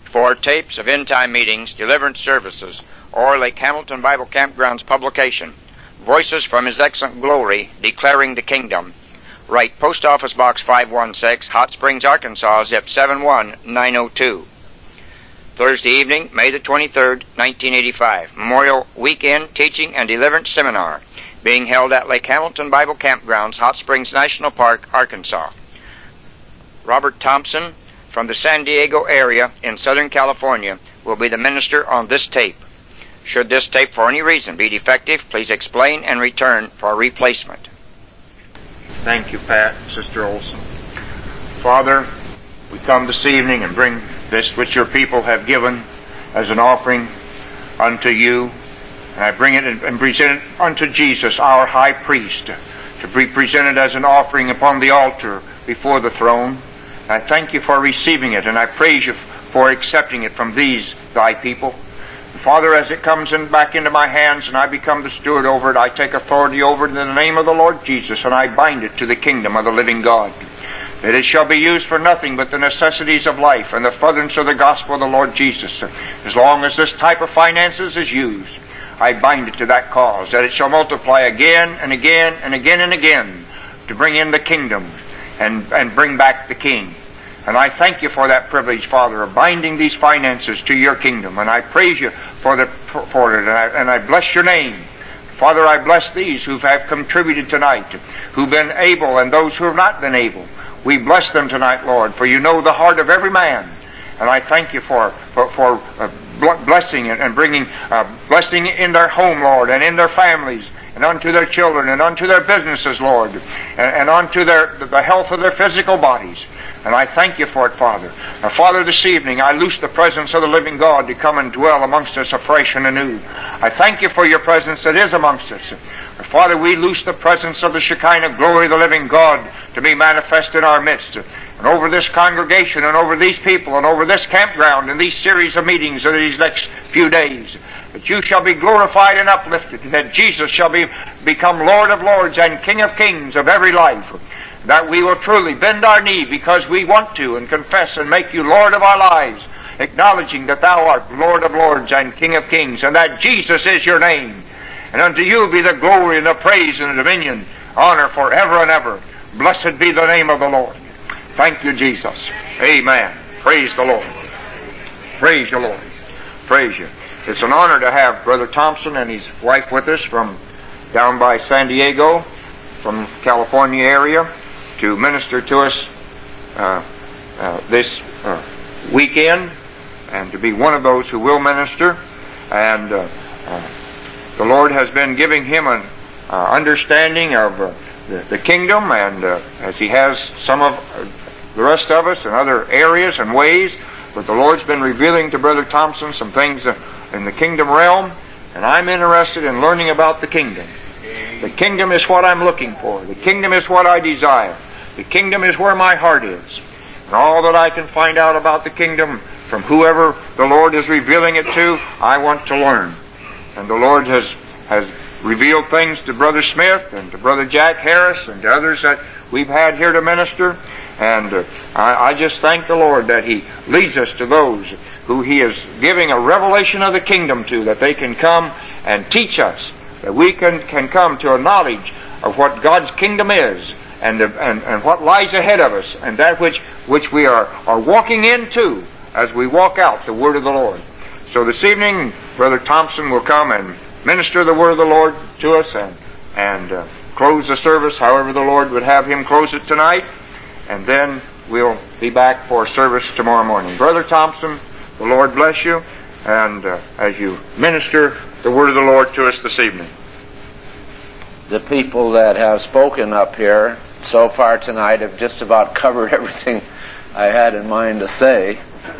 For tapes of end-time meetings, deliverance services, or Lake Hamilton Bible Campground's publication, Voices from His Excellent Glory, Declaring the Kingdom, write Post Office Box 516, Hot Springs, Arkansas, zip 71902. Thursday evening, May the 23rd, 1985, Memorial Weekend Teaching and Deliverance Seminar, being held at Lake Hamilton Bible Campgrounds, Hot Springs National Park, Arkansas. Robert Thompson from the San Diego area in Southern California will be the minister on this tape. Should this tape for any reason be defective, please explain and return for replacement. Thank you, Pat, Sister Olson. Father, we come this evening and bring this which your people have given as an offering unto you. And I bring it and present it unto Jesus, our high priest, to be presented as an offering upon the altar before the throne. I thank you for receiving it, and I praise you for accepting it from these thy people. Father, as it comes back into my hands and I become the steward over it, I take authority over it in the name of the Lord Jesus, and I bind it to the kingdom of the living God, that it shall be used for nothing but the necessities of life and the furtherance of the gospel of the Lord Jesus. As long as this type of finances is used, I bind it to that cause, that it shall multiply again and again and again and again to bring in the kingdom and bring back the King. And I thank you for that privilege, Father, of binding these finances to your kingdom. And I praise you for it, and I bless your name. Father, I bless these who have contributed tonight, who've been able, and those who have not been able. We bless them tonight, Lord, for you know the heart of every man. And I thank you for blessing and bringing blessing in their home, Lord, and in their families, and unto their children, and unto their businesses, Lord, and unto the health of their physical bodies. And I thank you for it, Father. Now, Father, this evening I loose the presence of the living God to come and dwell amongst us afresh and anew. I thank you for your presence that is amongst us. Father, we loose the presence of the Shekinah glory of the living God to be manifest in our midst. And over this congregation, and over these people, and over this campground, and these series of meetings of these next few days, that you shall be glorified and uplifted, and that Jesus shall become Lord of lords and King of kings of every life. That we will truly bend our knee because we want to, and confess and make you Lord of our lives, acknowledging that thou art Lord of lords and King of kings, and that Jesus is your name. And unto you be the glory and the praise and the dominion, honor forever and ever. Blessed be the name of the Lord. Thank you, Jesus. Amen. Praise the Lord. Praise you, Lord. Praise you. It's an honor to have Brother Thompson and his wife with us from down by San Diego, from California area, to minister to us this weekend, and to be one of those who will minister. And the Lord has been giving him an understanding of the kingdom, and as he has some of the rest of us in other areas and ways, but the Lord's been revealing to Brother Thompson some things in the kingdom realm, and I'm interested in learning about the kingdom. The kingdom is what I'm looking for. The kingdom is what I desire. The kingdom is where my heart is. And all that I can find out about the kingdom from whoever the Lord is revealing it to, I want to learn. And the Lord has revealed things to Brother Smith and to Brother Jack Harris and to others that we've had here to minister. And I just thank the Lord that He leads us to those who He is giving a revelation of the kingdom to, that they can come and teach us, that we can come to a knowledge of what God's kingdom is, and what lies ahead of us, and that which we are walking into as we walk out the word of the Lord. So this evening, Brother Thompson will come and minister the word of the Lord to us, and close the service however the Lord would have him close it tonight, and then we'll be back for service tomorrow morning. Brother Thompson, the Lord bless you, and as you minister the word of the Lord to us this evening. The people that have spoken up here so far tonight have just about covered everything I had in mind to say.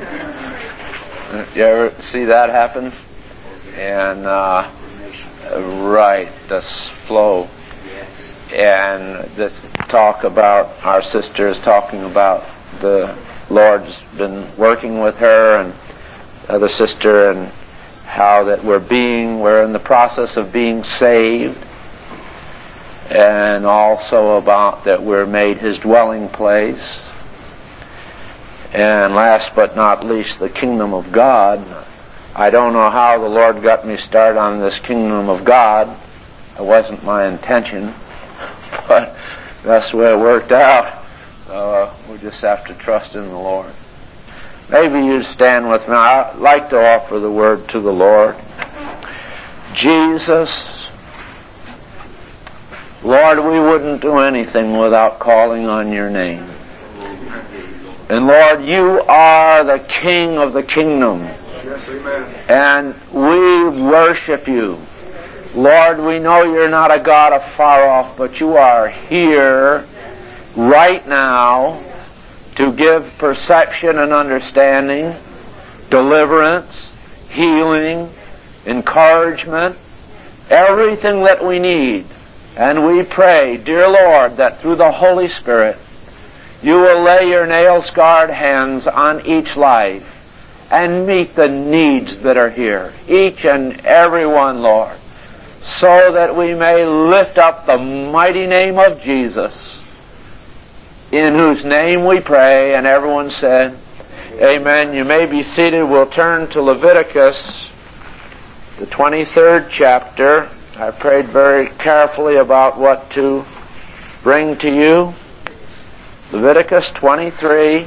You ever see that happen? And right, this flow. And this talk about our sisters talking about the Lord's been working with her and the other sister, and how that we're in the process of being saved, and also about that we're made His dwelling place. And last but not least, the kingdom of God. I don't know how the Lord got me started on this kingdom of God. It wasn't my intention, but that's the way it worked out. We just have to trust in the Lord. Maybe you stand with me. I'd like to offer the word to the Lord. Jesus, Lord, we wouldn't do anything without calling on your name. And Lord, you are the King of the kingdom. Yes, amen. And we worship you. Lord, we know you're not a God afar off, but you are here right now to give perception and understanding, deliverance, healing, encouragement, everything that we need. And we pray, dear Lord, that through the Holy Spirit, you will lay your nail-scarred hands on each life and meet the needs that are here, each and every one, Lord, so that we may lift up the mighty name of Jesus, in whose name we pray. And everyone said, amen. You may be seated. We'll turn to Leviticus, the 23rd chapter. I prayed very carefully about what to bring to you. Leviticus 23.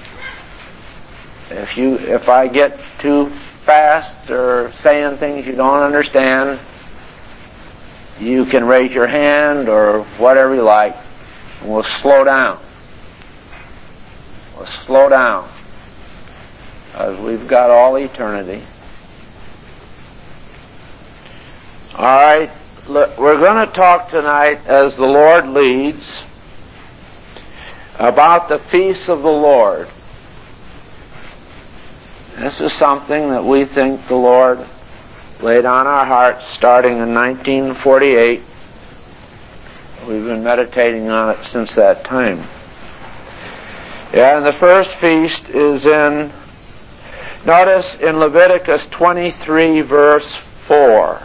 If I get too fast or saying things you don't understand, you can raise your hand or whatever you like, and we'll slow down. We'll slow down, as we've got all eternity. All right, look, we're going to talk tonight, as the Lord leads, about the feasts of the Lord. This is something that we think the Lord laid on our hearts starting in 1948. We've been meditating on it since that time. And the first feast is notice in Leviticus 23 verse 4.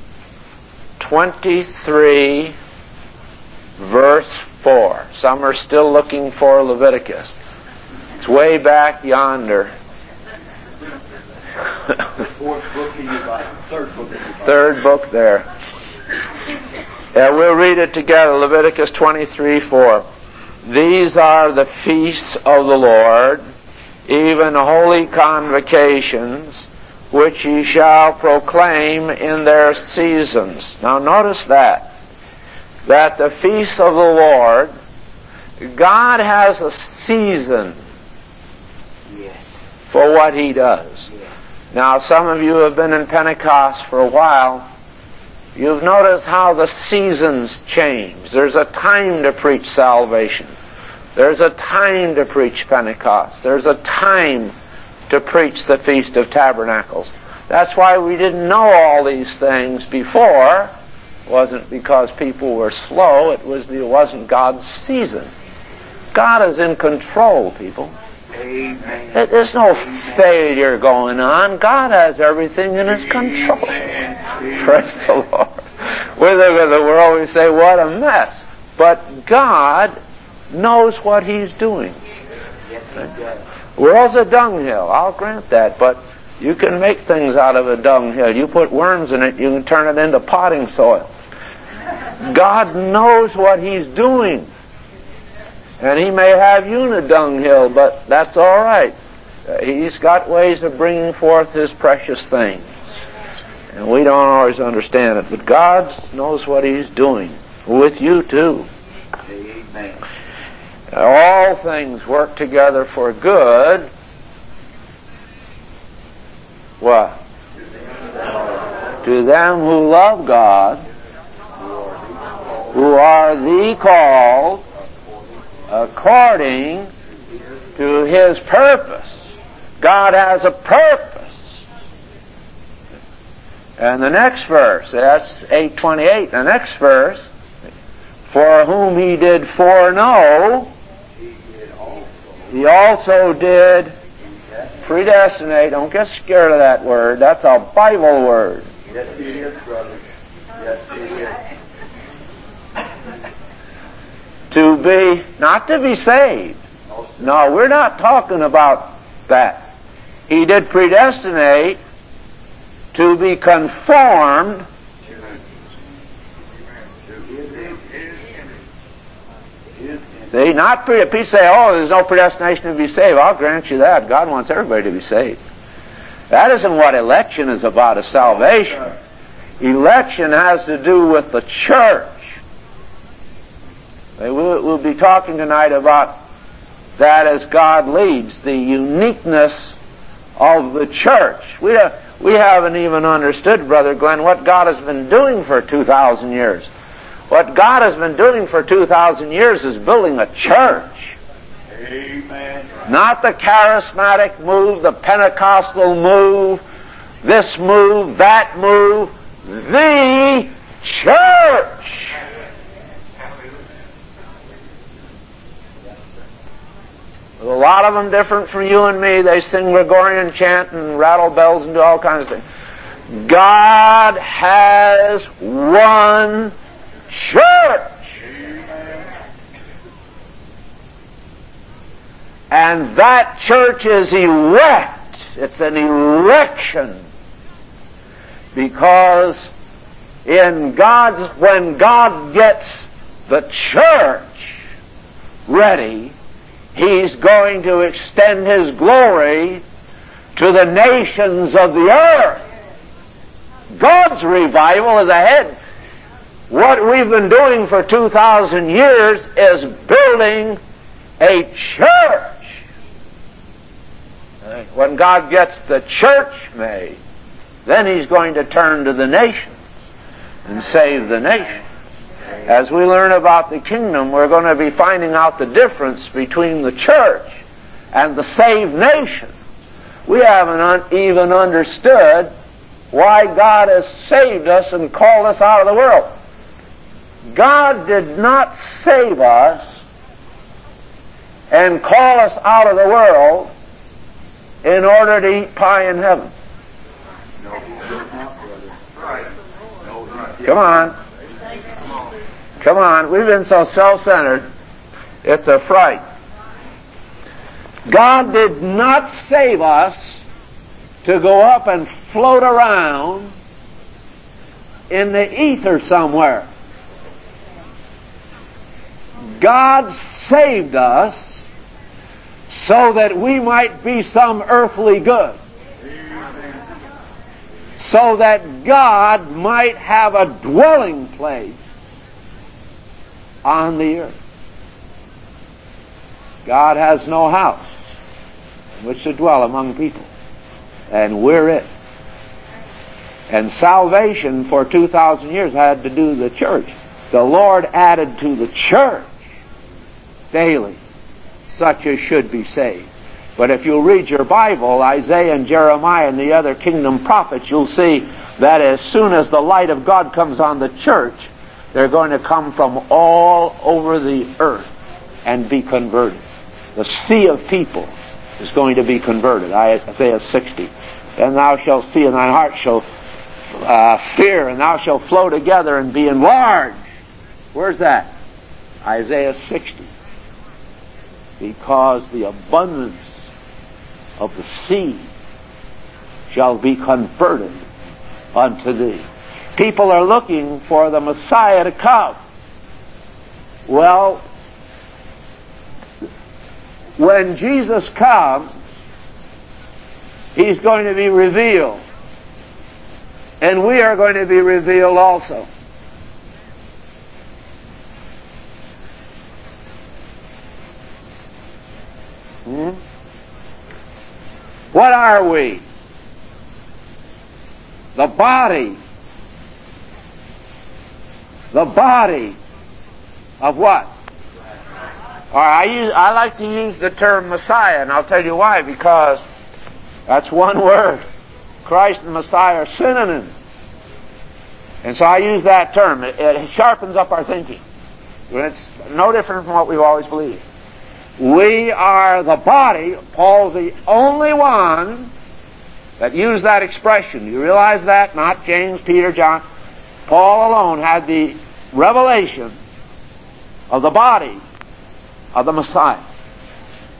23 verse 4. Some are still looking for Leviticus. It's way back yonder. Fourth book in your Bible. Third book in your Bible. Third book there. Yeah, we'll read it together. Leviticus 23:4. These are the feasts of the Lord, even holy convocations, which ye shall proclaim in their seasons. Now notice that the feasts of the Lord, God has a season for what He does. Now, some of you have been in Pentecost for a while. You've noticed how the seasons change. There's a time to preach salvation. There's a time to preach Pentecost. There's a time to preach the Feast of Tabernacles. That's why we didn't know all these things before. It wasn't because people were slow. It wasn't God's season. God is in control, people. Amen. There's no failure going on. God has everything in His control. Praise the Lord. We look at the world, we say, what a mess. But God knows what He's doing. The world's a dunghill, I'll grant that, but you can make things out of a dunghill. You put worms in it, you can turn it into potting soil. God knows what He's doing. And He may have you in a dunghill, but that's all right. He's got ways of bringing forth His precious things. And we don't always understand it, but God knows what He's doing. With you too. Amen. All things work together for good. What? To them who love God, who are the called according to His purpose. God has a purpose. And the next verse, that's 8:28. The next verse, for whom He did foreknow, He also did predestinate. Don't get scared of that word. That's a Bible word. Yes, it is, brother. Yes, it is. To be, not to be saved. No, we're not talking about that. He did predestinate to be conformed See, not if people say, oh, there's no predestination to be saved. I'll grant you that. God wants everybody to be saved. That isn't what election is about, is salvation. Election has to do with the church. We'll be talking tonight about that as God leads, the uniqueness of the church. We haven't even understood, Brother Glenn, what God has been doing for 2,000 years. What God has been doing for 2,000 years is building a church. Amen. Not the charismatic move, the Pentecostal move, this move, that move. The church. A lot of them different from you and me. They sing Gregorian chant and rattle bells and do all kinds of things. God has one church. And that church is elect. It's an election. Because when God gets the church ready, He's going to extend His glory to the nations of the earth. God's revival is ahead. What we've been doing for 2,000 years is building a church. When God gets the church made, then He's going to turn to the nations and save the nation. As we learn about the kingdom, we're going to be finding out the difference between the church and the saved nation. We haven't even understood why God has saved us and called us out of the world. God did not save us and call us out of the world in order to eat pie in heaven. Come on. Come on. We've been so self-centered, it's a fright. God did not save us to go up and float around in the ether somewhere. God saved us so that we might be some earthly good. So that God might have a dwelling place on the earth. God has no house in which to dwell among people. And we're it. And salvation for 2,000 years had to do with the church. The Lord added to the church daily such as should be saved. But if you read your Bible, Isaiah and Jeremiah and the other kingdom prophets, you'll see that as soon as the light of God comes on the church, they're going to come from all over the earth and be converted. The sea of people is going to be converted. Isaiah 60. And thou shalt see, and thine heart shall fear, and thou shalt flow together and be enlarged. Where's that? Isaiah 60. Because the abundance of the sea shall be converted unto thee. People are looking for the Messiah to come. Well, when Jesus comes, He's going to be revealed. And we are going to be revealed also. What are we? The body. The body of what? All right, I like to use the term Messiah, and I'll tell you why. Because that's one word. Christ and Messiah are synonyms. And so I use that term. It sharpens up our thinking. It's no different from what we've always believed. We are the body. Paul's the only one that used that expression. You realize that? Not James, Peter, John. Paul alone had the revelation of the body of the Messiah.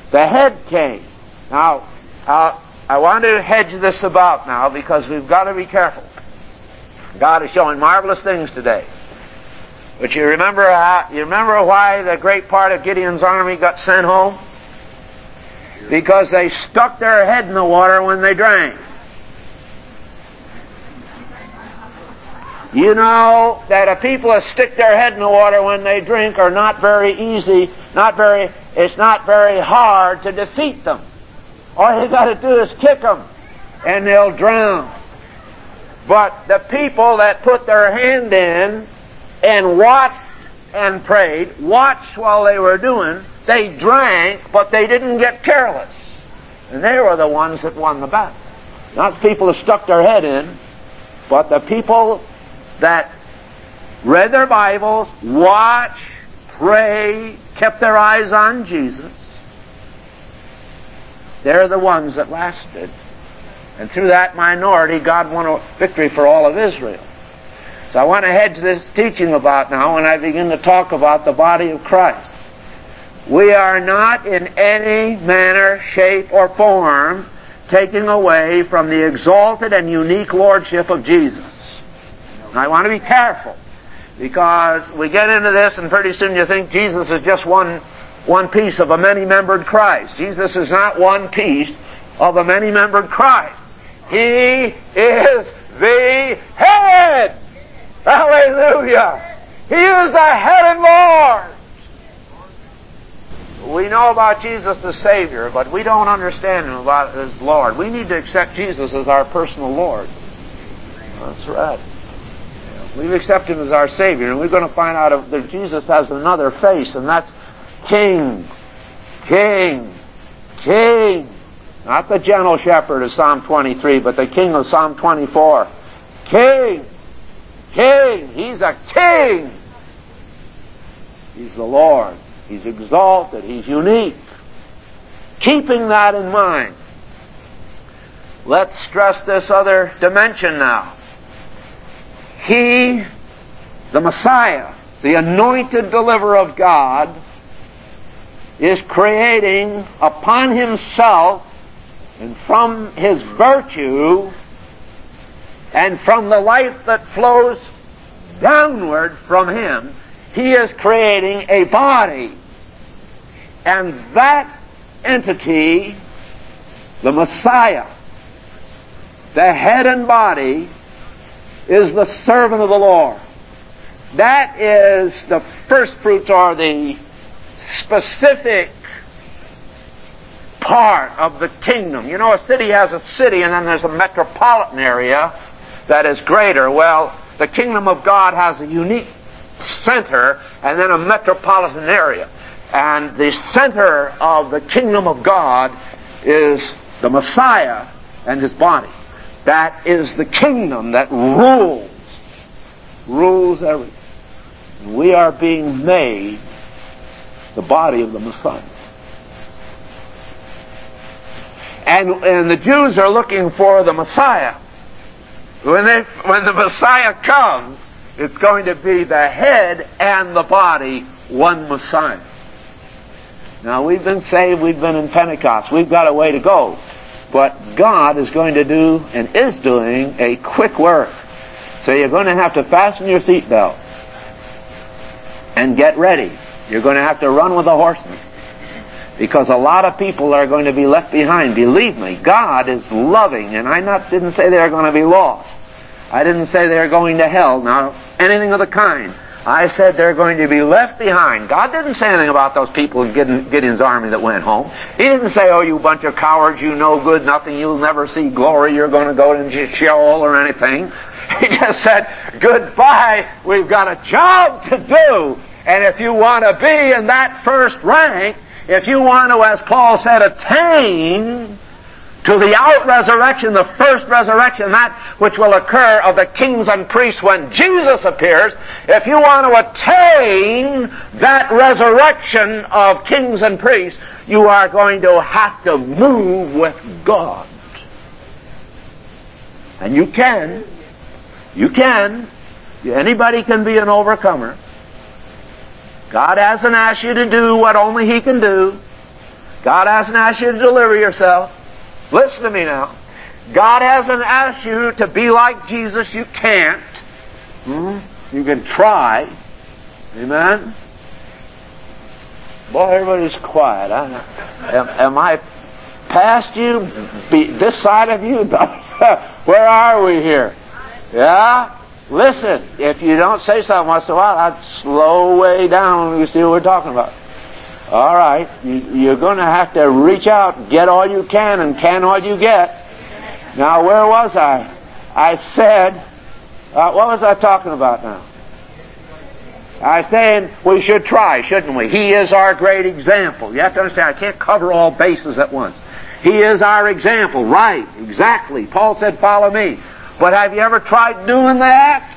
The head came. Now, I want to hedge this about now because we've got to be careful. God is showing marvelous things today. But you remember why the great part of Gideon's army got sent home? Because they stuck their head in the water when they drank. You know that if people that stick their head in the water when they drink are not very easy, it's not very hard to defeat them. All you got to do is kick them, and they'll drown. But the people that put their hand in and watched and prayed, watched while they were doing, they drank, but they didn't get careless. And they were the ones that won the battle. Not the people that stuck their head in, but the people that read their Bibles, watched, prayed, kept their eyes on Jesus. They're the ones that lasted. And through that minority, God won a victory for all of Israel. So I want to hedge this teaching about now when I begin to talk about the body of Christ. We are not in any manner, shape, or form taking away from the exalted and unique lordship of Jesus. And I want to be careful, because we get into this and pretty soon you think Jesus is just one piece of a many-membered Christ. Jesus is not one piece of a many-membered Christ. He is the head. Hallelujah. He is the head and Lord. We know about Jesus the Savior, but we don't understand Him about as Lord. We need to accept Jesus as our personal Lord. That's right. We accept Him as our Savior, and we're going to find out that Jesus has another face, and that's King. King. King. Not the gentle shepherd of Psalm 23, but the King of Psalm 24. King. King. He's a king. He's the Lord. He's exalted. He's unique. Keeping that in mind, let's stress this other dimension now. He, the Messiah, the anointed deliverer of God, is creating upon Himself and from His virtue and from the life that flows downward from Him, He is creating a body. And that entity, the Messiah, the head and body, is the servant of the Lord. That is the first fruits, or the specific part of the kingdom. You know, a city has a city, and then there's a metropolitan area that is greater. Well, the kingdom of God has a unique center and then a metropolitan area. And the center of the kingdom of God is the Messiah and His body. That is the kingdom that rules everything. We are being made the body of the Messiah. And the Jews are looking for the Messiah. When the Messiah comes, it's going to be the head and the body, one Messiah. Now, we've been saved, we've been in Pentecost, we've got a way to go. But God is going to do, and is doing, a quick work. So you're going to have to fasten your seatbelt and get ready. You're going to have to run with the horsemen, because a lot of people are going to be left behind. Believe me, God is loving, and I didn't say they're going to be lost. I didn't say they're going to hell, now, anything of the kind. I said they're going to be left behind. God didn't say anything about those people in Gideon's army that went home. He didn't say, oh, you bunch of cowards, you no good, nothing, you'll never see glory, you're going to go into Sheol or anything. He just said, goodbye, we've got a job to do. And if you want to be in that first rank, if you want to, as Paul said, attain to the out-resurrection, the first resurrection, that which will occur of the kings and priests when Jesus appears, if you want to attain that resurrection of kings and priests, you are going to have to move with God. And you can. You can. Anybody can be an overcomer. God hasn't asked you to do what only He can do. God hasn't asked you to deliver yourself. Listen to me now. God hasn't asked you to be like Jesus. You can't. You can try. Amen? Boy, everybody's quiet. Am I past you? This side of you? Where are we here? Yeah? Listen, if you don't say something once in a while, I'd slow way down when you see what we're talking about. All right, you're going to have to reach out, get all you can, and can all you get. Now, where was I? I said, what was I talking about now? I was saying we should try, shouldn't we? He is our great example. You have to understand, I can't cover all bases at once. He is our example. Right, exactly. Paul said, follow me. But have you ever tried doing that?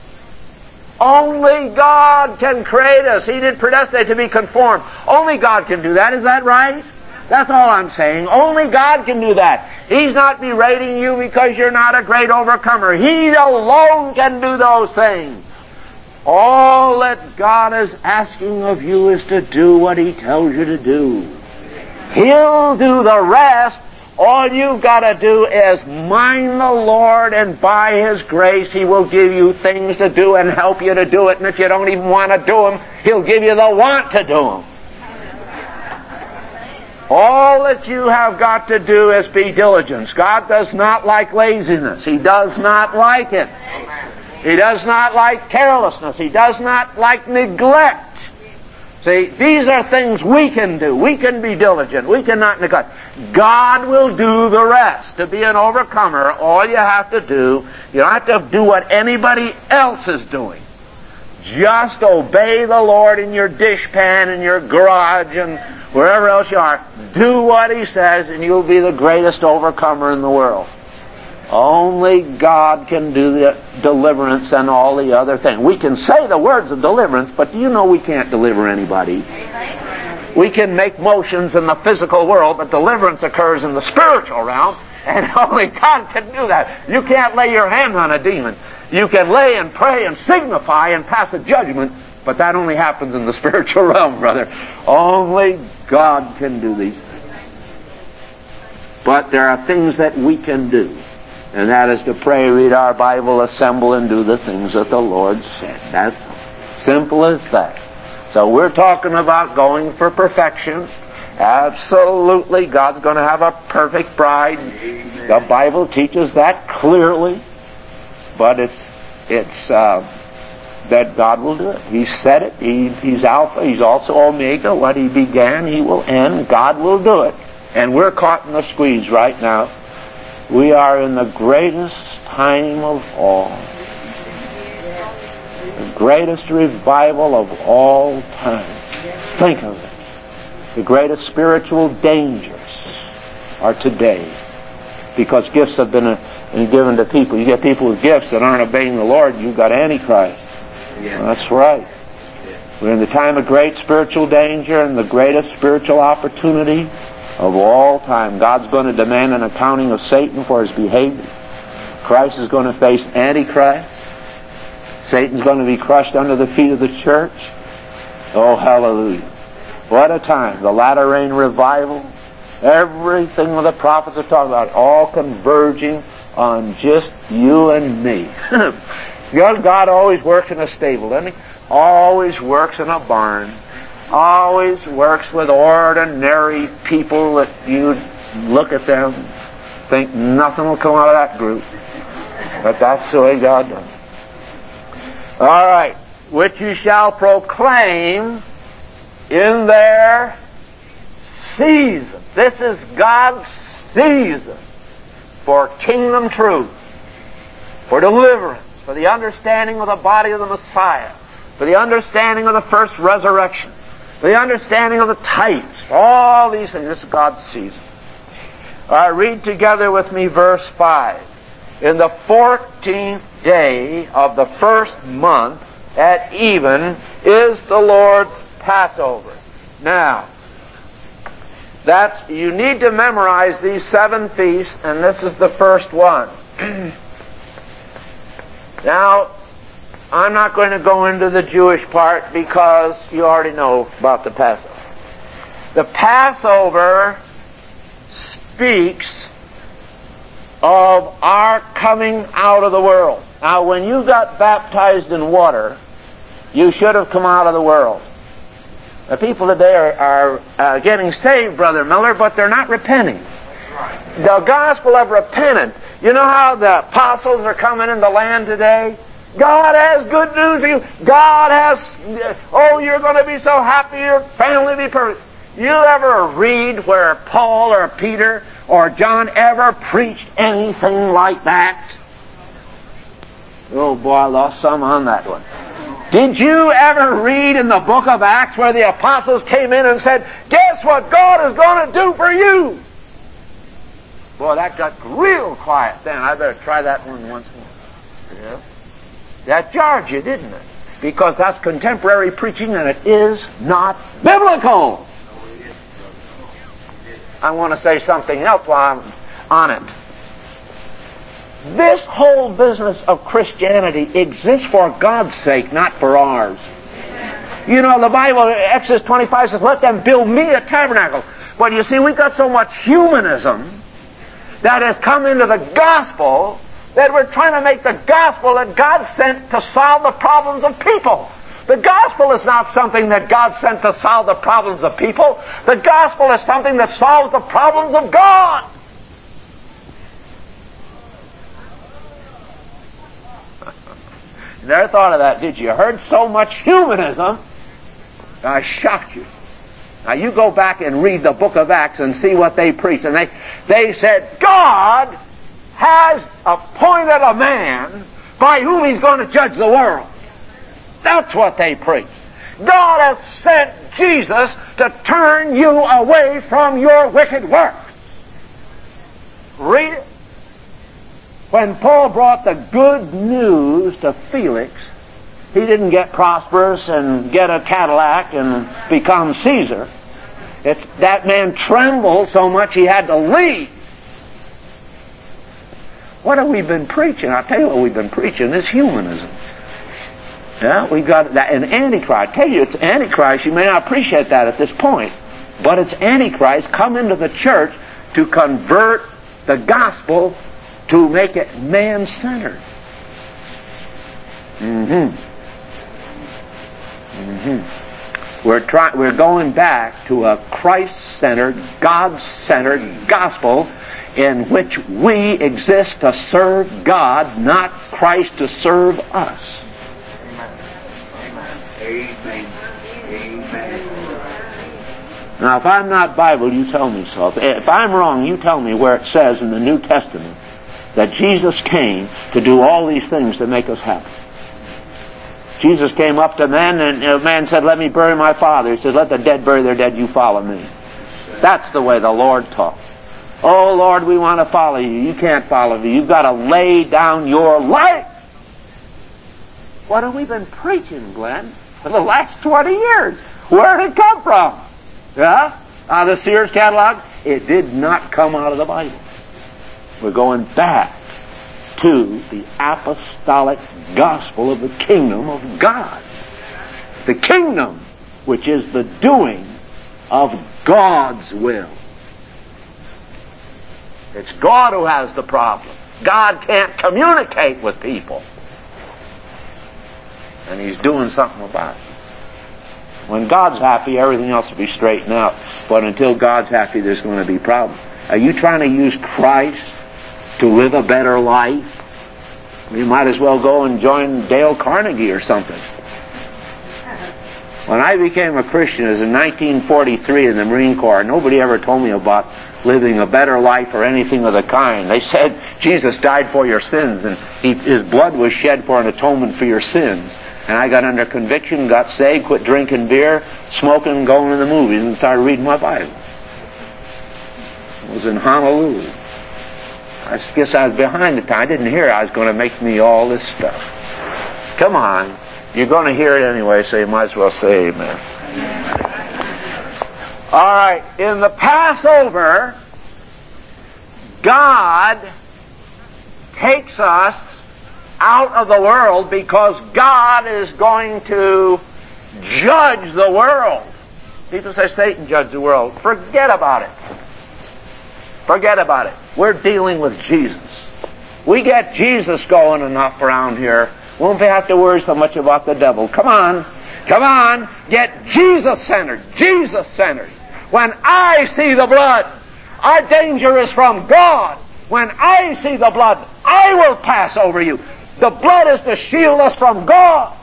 Only God can create us. He did predestinate to be conformed. Only God can do that. Is that right? That's all I'm saying. Only God can do that. He's not berating you because you're not a great overcomer. He alone can do those things. All that God is asking of you is to do what He tells you to do. He'll do the rest. All you've got to do is mind the Lord, and by His grace He will give you things to do and help you to do it. And if you don't even want to do them, He'll give you the want to do them. All that you have got to do is be diligent. God does not like laziness. He does not like it. He does not like carelessness. He does not like neglect. See, these are things we can do. We can be diligent. We cannot neglect. God will do the rest. To be an overcomer, all you have to do, you don't have to do what anybody else is doing. Just obey the Lord in your dishpan, in your garage, and wherever else you are. Do what He says, and you'll be the greatest overcomer in the world. Only God can do the deliverance and all the other things. We can say the words of deliverance, but do you know we can't deliver anybody? We can make motions in the physical world, but deliverance occurs in the spiritual realm, and only God can do that. You can't lay your hand on a demon. You can lay and pray and signify and pass a judgment, but that only happens in the spiritual realm, brother. Only God can do these things. But there are things that we can do. And that is to pray, read our Bible, assemble, and do the things that the Lord said. That's simple as that. So we're talking about going for perfection. Absolutely, God's going to have a perfect bride. Amen. The Bible teaches that clearly. But it's that God will do it. He said it. He's Alpha. He's also Omega. What He began, He will end. God will do it. And we're caught in the squeeze right now. We are in the greatest time of all. The greatest revival of all time. Think of it. The greatest spiritual dangers are today. Because gifts have been given to people. You get people with gifts that aren't obeying the Lord, you've got Antichrist. Yeah. Well, that's right. We're in the time of great spiritual danger and the greatest spiritual opportunity of all time. God's going to demand an accounting of Satan for his behavior. Christ is going to face Antichrist. Satan's going to be crushed under the feet of the church. Oh, hallelujah. What a time. The latter rain revival. Everything the prophets are talking about, all converging on just you and me. God always works in a stable, doesn't He? Always works in a barn. Always works with ordinary people that you look at them and think nothing will come out of that group. But that's the way God does. All right. Which you shall proclaim in their season. This is God's season for kingdom truth, for deliverance, for the understanding of the body of the Messiah, for the understanding of the first resurrection, for the understanding of the types, all these things. This is God's season. All right, read together with me verse 5. In the 14th day of the first month at even is the Lord's Passover. Now, you need to memorize these 7 feasts, and this is the first one. Now, I'm not going to go into the Jewish part because you already know about the Passover. The Passover speaks of our coming out of the world. Now, when you got baptized in water, you should have come out of the world. The people today are getting saved, Brother Miller, but they're not repenting. The gospel of repentance. You know how the apostles are coming in the land today? God has good news for you. God has, you're going to be so happy, your family will be perfect. You ever read where Paul or Peter or John ever preached anything like that? Oh boy, I lost some on that one. Did you ever read in the book of Acts where the apostles came in and said, guess what God is going to do for you? Boy, that got real quiet then. I better try that one once more. Yeah. That jarred you, didn't it? Because that's contemporary preaching and it is not biblical. I want to say something else while I'm on it. This whole business of Christianity exists for God's sake, not for ours. You know, the Bible, Exodus 25 says, let them build me a tabernacle. But you see, we've got so much humanism that has come into the gospel that we're trying to make the gospel that God sent to solve the problems of people. The gospel is not something that God sent to solve the problems of people. The gospel is something that solves the problems of God. You never thought of that, did you? You heard so much humanism, I shocked you. Now you go back and read the book of Acts and see what they preached. And they said, God has appointed a man by whom He's going to judge the world. That's what they preach. God has sent Jesus to turn you away from your wicked works. Read it. When Paul brought the good news to Felix, he didn't get prosperous and get a Cadillac and become Caesar. That man trembled so much he had to leave. What have we been preaching? I'll tell you what we've been preaching is humanism. Yeah, we've got that in Antichrist. I tell you, it's Antichrist. You may not appreciate that at this point, but it's Antichrist come into the church to convert the gospel to make it man-centered. We're going back to a Christ-centered, God-centered gospel in which we exist to serve God, not Christ to serve us. Amen. Amen. Now, if I'm not Bible, you tell me so. If I'm wrong, you tell me where it says in the New Testament that Jesus came to do all these things to make us happy. Jesus came up to men, and a man said, let me bury my father. He said, let the dead bury their dead, you follow me. That's the way the Lord taught. Oh, Lord, we want to follow you. You can't follow me. You've got to lay down your life. What have we been preaching, Glenn, for the last 20 years? Where did it come from? Yeah? Out of the Sears catalog? It did not come out of the Bible. We're going back to the apostolic gospel of the kingdom of God. The kingdom, which is the doing of God's will. It's God who has the problem. God can't communicate with people. And He's doing something about it. When God's happy, everything else will be straightened out. But until God's happy, there's going to be problems. Are you trying to use Christ to live a better life? You might as well go and join Dale Carnegie or something. When I became a Christian, it was in 1943 in the Marine Corps. Nobody ever told me about living a better life or anything of the kind. They said Jesus died for your sins and His blood was shed for an atonement for your sins. And I got under conviction, got saved, quit drinking beer, smoking, going to the movies, and started reading my Bible. It was in Honolulu. I guess I was behind the time. I didn't hear I was going to make me all this stuff. Come on. You're going to hear it anyway, so you might as well say amen. All right. In the Passover, God takes us out of the world because God is going to judge the world. People say Satan judged the world. Forget about it. Forget about it. We're dealing with Jesus. We get Jesus going enough around here. Won't have to worry so much about the devil. Come on. Come on. Get Jesus-centered. Jesus-centered. When I see the blood, our danger is from God. When I see the blood, I will pass over you. The blood is to shield us from God.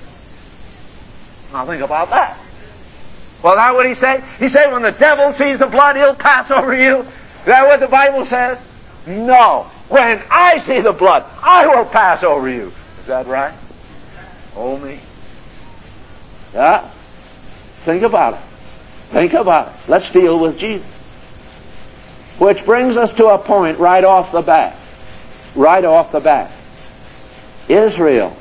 Now think about that. Well, now what he say? He said when the devil sees the blood, he'll pass over you. Is that what the Bible says? No. When I see the blood, I will pass over you. Is that right? Oh, me. Yeah? Think about it. Think about it. Let's deal with Jesus. Which brings us to a point right off the bat. Right off the bat. Israel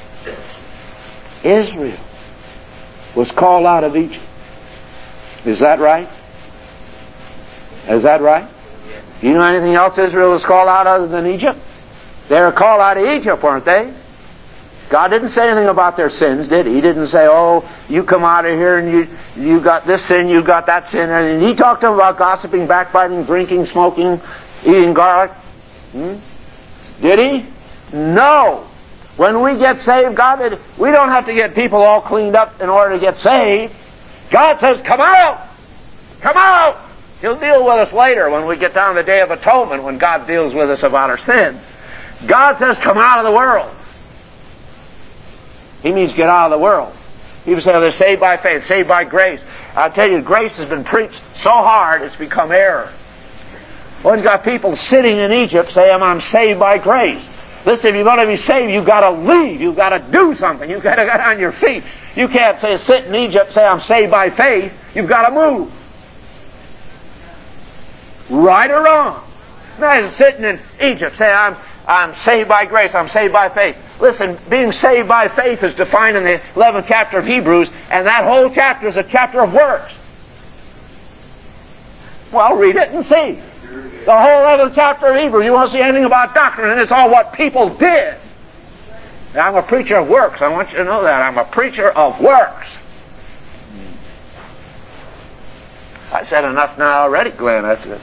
was called out of Egypt. Is that right? Is that right? Do you know anything else Israel was called out other than Egypt? They were called out of Egypt, weren't they? God didn't say anything about their sins, did He? He didn't say, oh, you come out of here and you got this sin, you got that sin. And He talked to them about gossiping, backbiting, drinking, smoking, eating garlic. Did He? No. When we get saved, we don't have to get people all cleaned up in order to get saved. God says, come out! Come out! He'll deal with us later when we get down to the Day of Atonement, when God deals with us about our sins. God says, come out of the world. He means get out of the world. People say, they're saved by faith, saved by grace. I'll tell you, grace has been preached so hard it's become error. Well, you've got people sitting in Egypt saying, I'm saved by grace. Listen, if you're going to be saved, you've got to leave. You've got to do something. You've got to get on your feet. You can't say, sit in Egypt, say, I'm saved by faith. You've got to move. Right or wrong? Imagine sitting in Egypt, say, I'm saved by grace, I'm saved by faith. Listen, being saved by faith is defined in the 11th chapter of Hebrews, and that whole chapter is a chapter of works. Well, read it and see. The whole 11th chapter of Hebrews, you won't see anything about doctrine, and it's all what people did. Now, I'm a preacher of works. I want you to know that. I'm a preacher of works. I said enough now already, Glenn. That's it.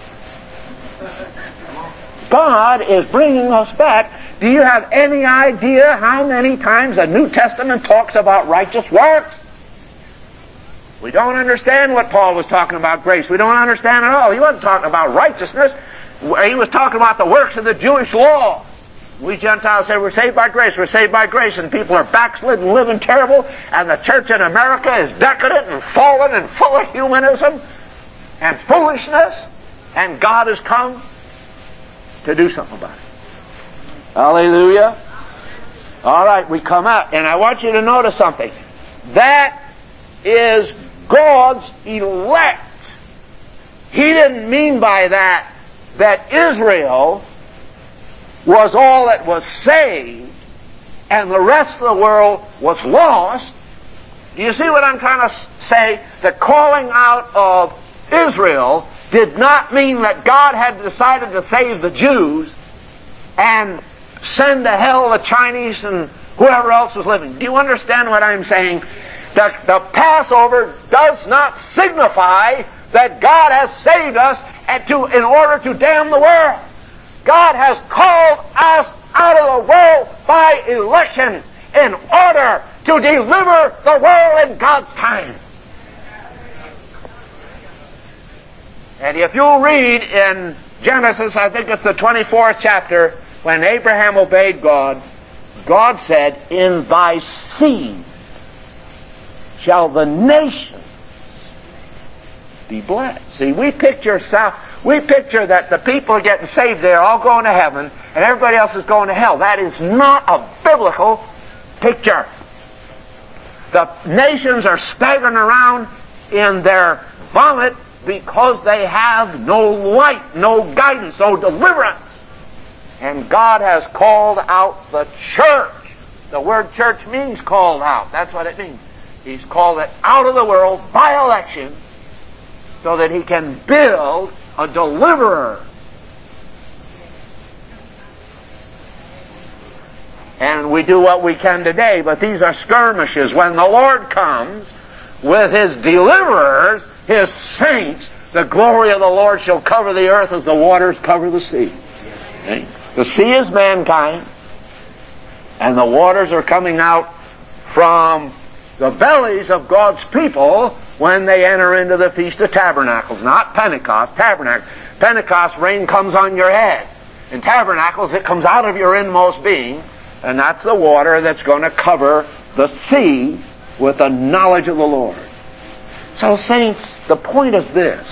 God is bringing us back. Do you have any idea how many times the New Testament talks about righteous works? We don't understand what Paul was talking about grace. We don't understand at all. He wasn't talking about righteousness. He was talking about the works of the Jewish law. We Gentiles say we're saved by grace, and people are backslidden, living terrible, and the church in America is decadent and fallen and full of humanism and foolishness, and God has come to do something about it. Hallelujah. All right, we come out, and I want you to notice something. That is God's elect. He didn't mean by that Israel was all that was saved and the rest of the world was lost. Do you see what I'm trying to say? The calling out of Israel did not mean that God had decided to save the Jews and send to hell the Chinese and whoever else was living. Do you understand what I'm saying? The Passover does not signify that God has saved us in order to damn the world. God has called us out of the world by election in order to deliver the world in God's time. And if you read in Genesis, I think it's the 24th chapter, when Abraham obeyed God, God said, in thy seed shall the nations be blessed. See, we picture that the people are getting saved, they're all going to heaven, and everybody else is going to hell. That is not a biblical picture. The nations are staggering around in their vomit because they have no light, no guidance, no deliverance. And God has called out the church. The word church means called out. That's what it means. He's called it out of the world by election so that He can build a deliverer. And we do what we can today, but these are skirmishes. When the Lord comes, with his deliverers, his saints, the glory of the Lord shall cover the earth as the waters cover the sea. Okay? The sea is mankind, and the waters are coming out from the bellies of God's people when they enter into the Feast of Tabernacles. Not Pentecost, Tabernacle. Pentecost, rain comes on your head. In Tabernacles, it comes out of your inmost being, and that's the water that's going to cover the sea with the knowledge of the Lord. So, saints, the point is this.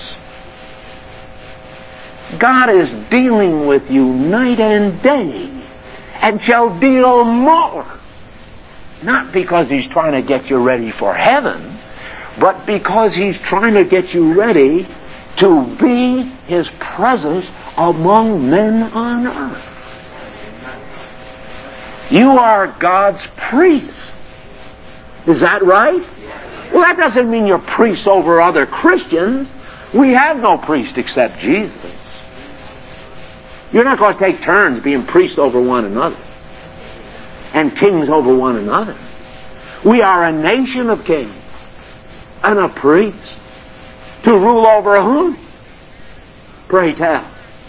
God is dealing with you night and day, and shall deal more. Not because He's trying to get you ready for heaven, but because He's trying to get you ready to be His presence among men on earth. You are God's priest. Is that right? Well, that doesn't mean you're priests over other Christians. We have no priest except Jesus. You're not going to take turns being priests over one another and kings over one another. We are a nation of kings and of priests to rule over whom? Pray tell.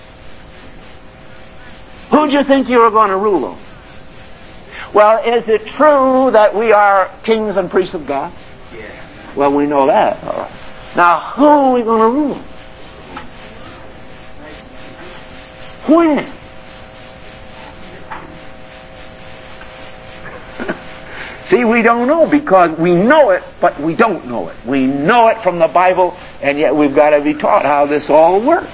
Who do you think you were going to rule over? Well, is it true that we are kings and priests of God? Yeah. Well, we know that. All right. Now, who are we going to rule? When? See, we don't know because we know it, but we don't know it. We know it from the Bible, and yet we've got to be taught how this all works.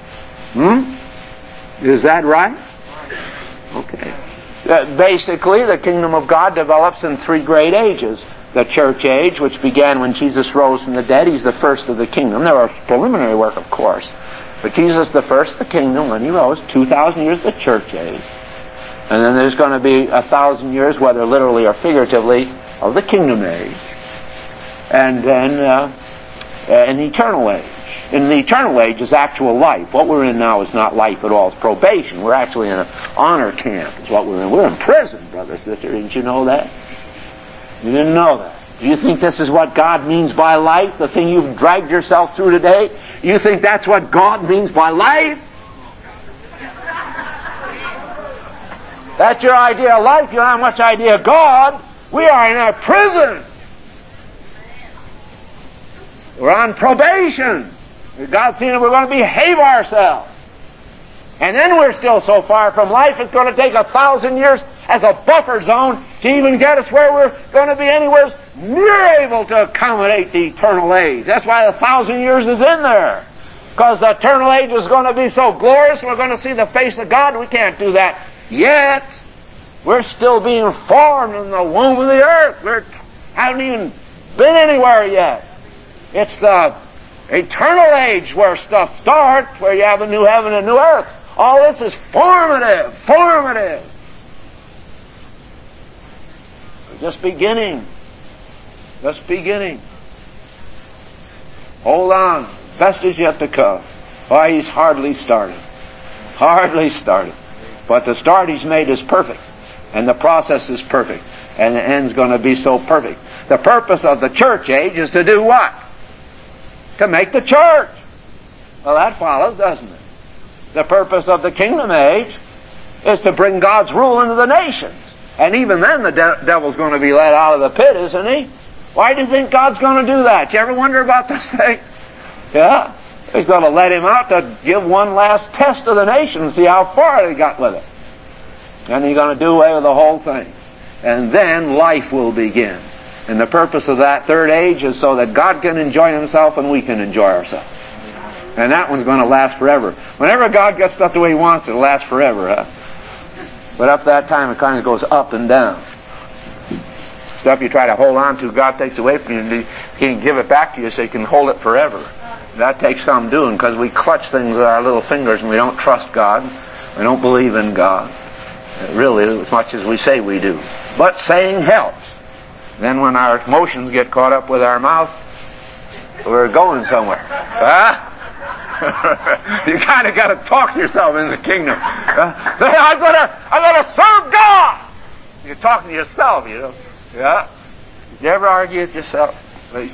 Is that right? Okay. Basically, the kingdom of God develops in three great ages. The church age, which began when Jesus rose from the dead. He's the first of the kingdom. There was preliminary work, of course. But Jesus the first of the kingdom when He rose. 2,000 years the church age. And then there's going to be 1,000 years, whether literally or figuratively, of the kingdom age. And then an eternal age. In the eternal age is actual life. What we're in now is not life at all. It's probation. We're actually in an honor camp is what we're in. We're in prison, brothers and sisters. Didn't you know that? You didn't know that. Do you think this is what God means by life? The thing you've dragged yourself through today? You think that's what God means by life? That's your idea of life. You don't have much idea of God. We are in a prison. We're on probation. God's saying we're going to behave ourselves. And then we're still so far from life, it's going to take 1,000 years as a buffer zone to even get us where we're going to be anywhere near able to accommodate the eternal age. That's why 1,000 years is in there. Because the eternal age is going to be so glorious, we're going to see the face of God. We can't do that yet. We're still being formed in the womb of the earth. We haven't even been anywhere yet. It's the eternal age where stuff starts, where you have a new heaven and a new earth. All this is formative. We're just beginning. Hold on. Best is yet to come. Why, He's hardly started. But the start He's made is perfect. And the process is perfect. And the end's going to be so perfect. The purpose of the church age is to do what? To make the church. Well, that follows, doesn't it? The purpose of the kingdom age is to bring God's rule into the nations. And even then the devil's going to be let out of the pit, isn't he? Why do you think God's going to do that? You ever wonder about this thing? Yeah. He's going to let him out to give one last test to the nation and see how far they got with it. And He's going to do away with the whole thing. And then life will begin. And the purpose of that third age is so that God can enjoy Himself and we can enjoy ourselves. And that one's going to last forever. Whenever God gets stuff the way He wants, it'll last forever. Huh? But up to that time, it kind of goes up and down. Stuff you try to hold on to, God takes away from you, and He can't give it back to you so you can hold it forever. That takes some doing, because we clutch things with our little fingers and we don't trust God. We don't believe in God. Really, as much as we say we do. But saying helps. Then when our emotions get caught up with our mouth, we're going somewhere. You kind of got to talk yourself in the kingdom. Say, I'm gonna serve God. You're talking to yourself, you know. Yeah. Did you ever argue with yourself?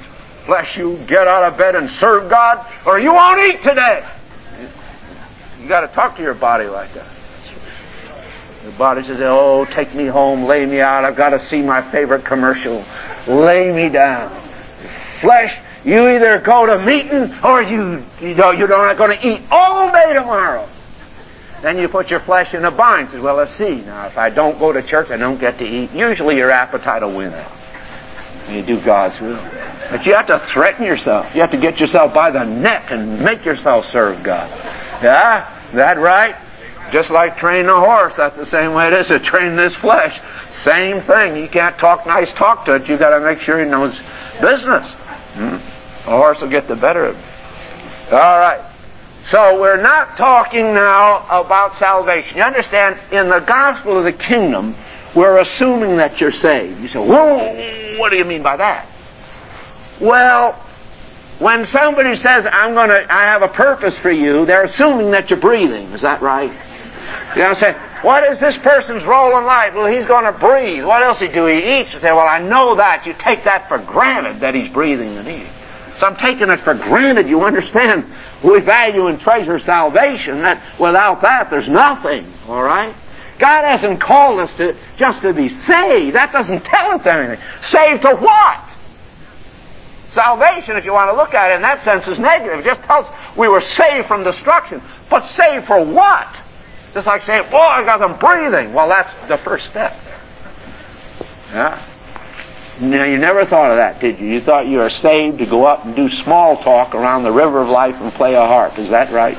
flesh, you get out of bed and serve God, or you won't eat today. You got to talk to your body like that. Your body says, oh, take me home, lay me out. I've got to see my favorite commercial. Lay me down. Flesh, you either go to meeting or you're not going to eat all day tomorrow. Then you put your flesh in a bind. Says, well, let's see. Now, if I don't go to church, I don't get to eat. Usually your appetite will win out. And you do God's will. But you have to threaten yourself. You have to get yourself by the neck and make yourself serve God. Yeah? That right? Just like training a horse, that's the same way it is to train this flesh. Same thing. You can't talk nice talk to it. You got to make sure he knows business. A horse will get the better of it. All right. So we're not talking now about salvation. You understand, in the gospel of the kingdom, we're assuming that you're saved. You say, whoa, what do you mean by that? Well, when somebody says, I have a purpose for you, they're assuming that you're breathing. Is that right? You say, what is this person's role in life? Well, he's going to breathe. What else he do? He eats. You say, well, I know that. You take that for granted that he's breathing and eating. So I'm taking it for granted. You understand? We value and treasure salvation. That without that, there's nothing. All right? God hasn't called us just to be saved. That doesn't tell us anything. Saved to what? Salvation, if you want to look at it in that sense, is negative. It just tells us we were saved from destruction. But saved for what? Just like saying, boy, I got them breathing. Well, that's the first step. Yeah? Now, you never thought of that, did you? You thought you were saved to go up and do small talk around the river of life and play a harp. Is that right?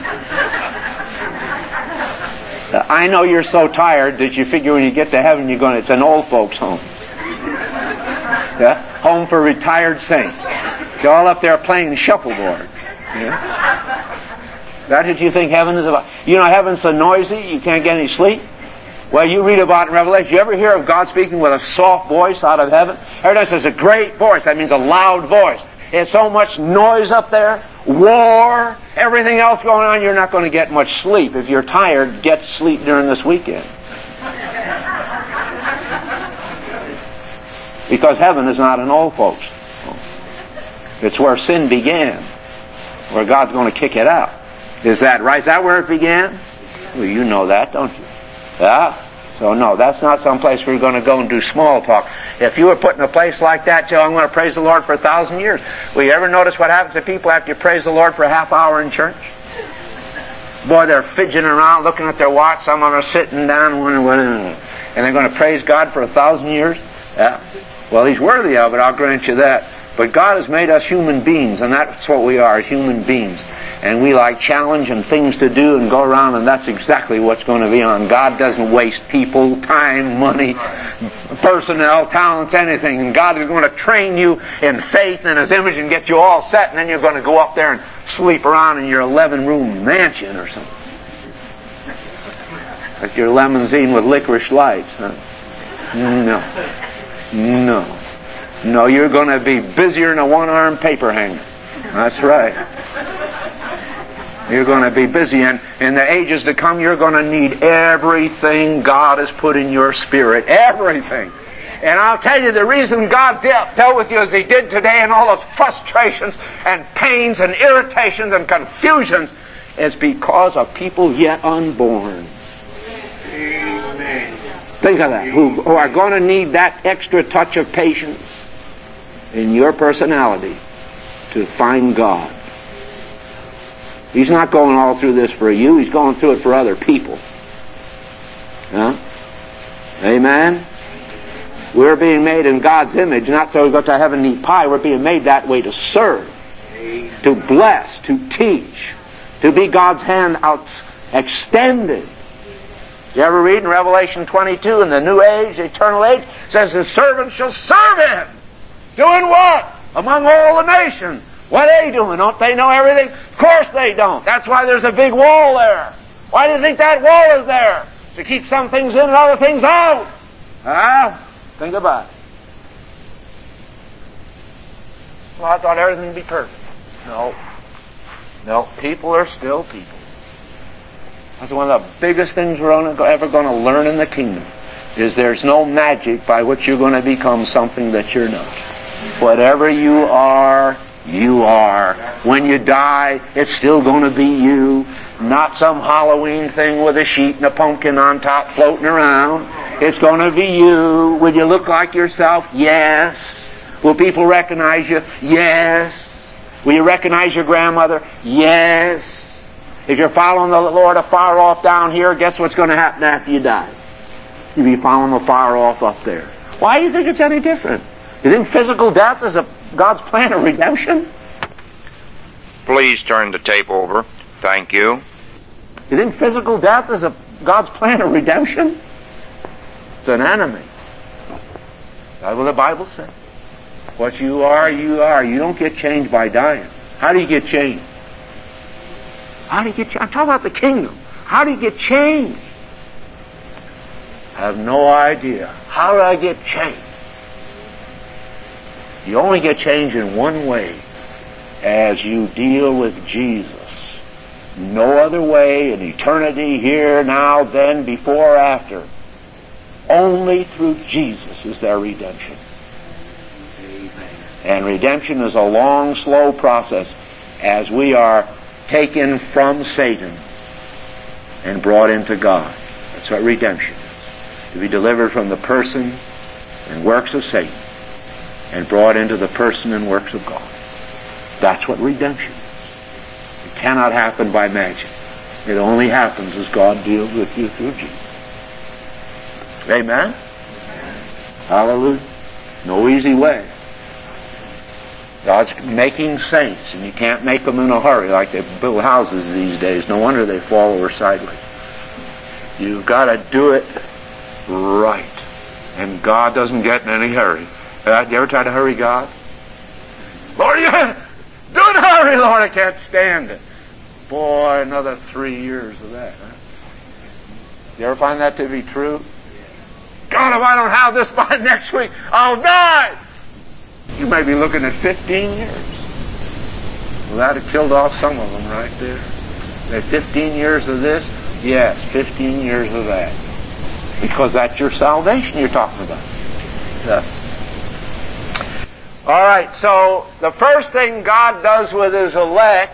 I know you're so tired that you figure when you get to heaven, it's an old folks' home. Yeah? Home for retired saints. You're all up there playing shuffleboard. Yeah? That's what you think heaven is about. You know, heaven's so noisy, you can't get any sleep. Well, you read about it in Revelation. You ever hear of God speaking with a soft voice out of heaven? Everybody says a great voice. That means a loud voice. There's so much noise up there, war, everything else going on, you're not going to get much sleep. If you're tired, get sleep during this weekend. Because heaven is not an old folks. It's where sin began, where God's going to kick it out. Is that right? Is that where it began? Well, you know that, don't you? Yeah? So no, that's not some place where you're going to go and do small talk. If you were put in a place like that, I'm going to praise the Lord for 1,000 years. Will you ever notice what happens to people after you praise the Lord for a half hour in church? Boy, they're fidgeting around, looking at their watch. Some of them are sitting down, and they're going to praise God for 1,000 years? Yeah. Well, He's worthy of it, I'll grant you that. But God has made us human beings, and that's what we are, human beings. And we like challenge and things to do and go around, and that's exactly what's going to be on. God doesn't waste people, time, money, personnel, talents, anything. And God is going to train you in faith and His image and get you all set, and then you're going to go up there and sleep around in your 11-room mansion or something. Like your limousine with licorice lights. Huh? No, you're going to be busier than a one-armed paper hanger. That's right. You're going to be busy, and in the ages to come, you're going to need everything God has put in your spirit. Everything. And I'll tell you, the reason God dealt with you as He did today and all those frustrations and pains and irritations and confusions is because of people yet unborn. Amen. Think of that. Who are going to need that extra touch of patience in your personality to find God. He's not going all through this for you. He's going through it for other people. Huh? Amen? We're being made in God's image, not so we go to heaven and eat pie. We're being made that way to serve, to bless, to teach, to be God's hand out extended. You ever read in Revelation 22 in the new age, the eternal age, it says the servants shall serve Him. Doing what? Among all the nations. What are they doing? Don't they know everything? Of course they don't. That's why there's a big wall there. Why do you think that wall is there? To keep some things in and other things out. Huh? Think about it. Well, I thought everything would be perfect. No. People are still people. That's one of the biggest things we're ever going to learn in the kingdom, is there's no magic by which you're going to become something that you're not. Whatever you are, you are. When you die, it's still going to be you. Not some Halloween thing with a sheet and a pumpkin on top floating around. It's going to be you. Will you look like yourself? Yes. Will people recognize you? Yes. Will you recognize your grandmother? Yes. If you're following the Lord afar off down here, guess what's going to happen after you die? You'll be following the far off up there. Why do you think it's any different? You think physical death is God's plan of redemption? Please turn the tape over. Thank you. You think physical death is God's plan of redemption? It's an enemy. That's what the Bible says. What you are, you are. You don't get changed by dying. How do you get changed? How do you get changed? I'm talking about the kingdom. How do you get changed? I have no idea. How do I get changed? You only get changed in one way, as you deal with Jesus. No other way in eternity, here, now, then, before, after. Only through Jesus is there redemption. Amen. And redemption is a long, slow process as we are taken from Satan and brought into God. That's what redemption is. To be delivered from the person and works of Satan and brought into the person and works of God. That's what redemption is. It cannot happen by magic. It only happens as God deals with you through Jesus. Amen? Hallelujah. No easy way. God's making saints, and you can't make them in a hurry like they build houses these days. No wonder they fall over sideways. You've got to do it right. And God doesn't get in any hurry. You ever try to hurry God? Lord, don't hurry, Lord, I can't stand it. Boy, another 3 years of that, huh? You ever find that to be true? God, if I don't have this by next week, I'll die. You may be looking at 15 years. Well, that have killed off some of them right there. They 15 years of this? Yes, 15 years of that. Because that's your salvation you're talking about. Yeah. All right, so the first thing God does with His elect,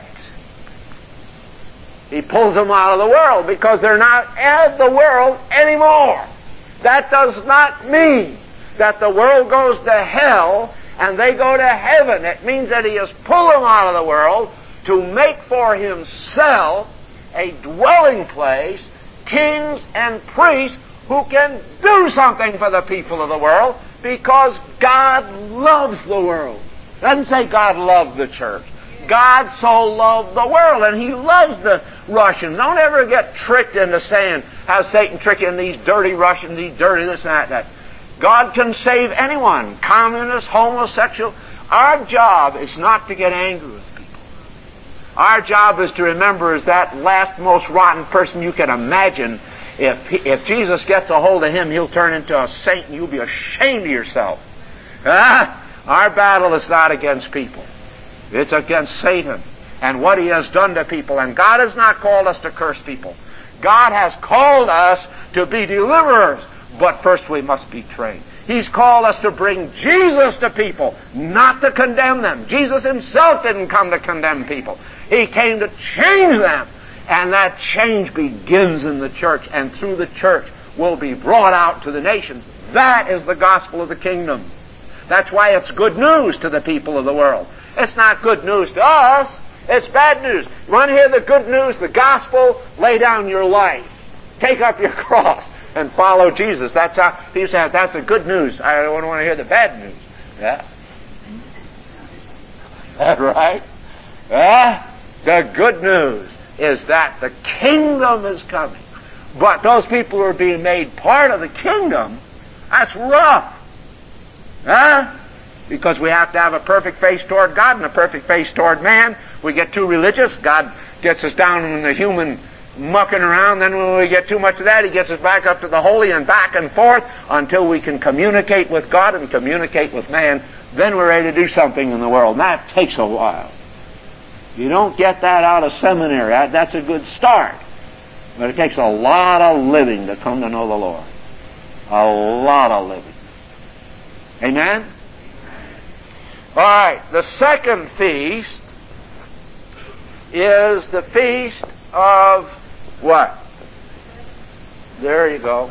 He pulls them out of the world because they're not of the world anymore. That does not mean that the world goes to hell and they go to heaven. It means that He has pulled them out of the world to make for Himself a dwelling place, kings and priests who can do something for the people of the world because God loves the world. It doesn't say God loved the church. God so loved the world, and He loves the Russians. Don't ever get tricked into saying, have Satan trick you in these dirty Russians, these dirty this and that. God can save anyone, communist, homosexual. Our job is not to get angry with people. Our job is to remember as that last most rotten person you can imagine. If Jesus gets a hold of him, he'll turn into a saint and you'll be ashamed of yourself. Our battle is not against people. It's against Satan and what he has done to people. And God has not called us to curse people. God has called us to be deliverers. But first we must be trained. He's called us to bring Jesus to people, not to condemn them. Jesus Himself didn't come to condemn people. He came to change them. And that change begins in the church, and through the church will be brought out to the nations. That is the gospel of the kingdom. That's why it's good news to the people of the world. It's not good news to us. It's bad news. You want to hear the good news, the gospel? Lay down your life. Take up your cross and follow Jesus. That's how people say, that's the good news. I don't want to hear the bad news. Yeah? That's right? The good news is that the kingdom is coming. But those people who are being made part of the kingdom, that's rough. Because we have to have a perfect face toward God and a perfect face toward man. We get too religious, God gets us down in the human mucking around. Then when we get too much of that, He gets us back up to the holy and back and forth until we can communicate with God and communicate with man. Then we're ready to do something in the world. And that takes a while. You don't get that out of seminary. That's a good start. But it takes a lot of living to come to know the Lord. A lot of living. Amen? All right, the second feast is the feast of what? There you go.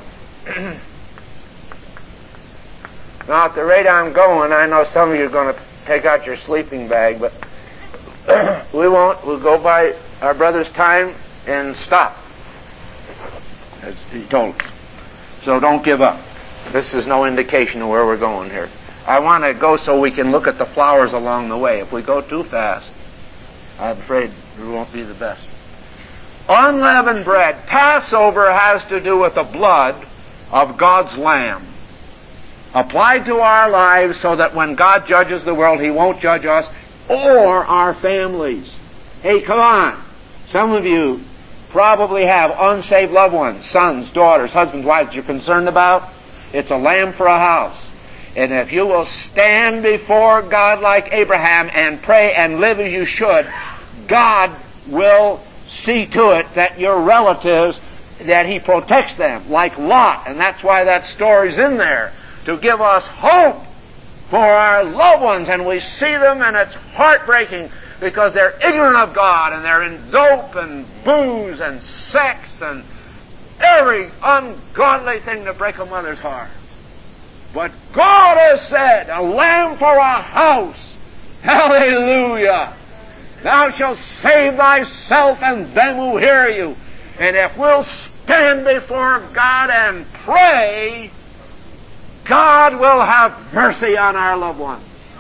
Now, at the rate I'm going, I know some of you are going to take out your sleeping bag, but we won't. We'll go by our brother's time and stop, as he told us. So don't give up. This is no indication of where we're going here. I want to go so we can look at the flowers along the way. If we go too fast, I'm afraid it won't be the best. Unleavened bread. Passover has to do with the blood of God's Lamb, applied to our lives so that when God judges the world, He won't judge us or our families. Hey, come on. Some of you probably have unsaved loved ones, sons, daughters, husbands, wives you're concerned about. It's a lamb for a house. And if you will stand before God like Abraham and pray and live as you should, God will see to it that your relatives, that He protects them, like Lot. And that's why that story's in there, to give us hope for our loved ones. And we see them, and it's heartbreaking because they're ignorant of God, and they're in dope and booze and sex and every ungodly thing to break a mother's heart. But God has said, a lamb for a house. Hallelujah. Thou shalt save thyself and them who hear you. And if we'll stand before God and pray, God will have mercy on our loved ones.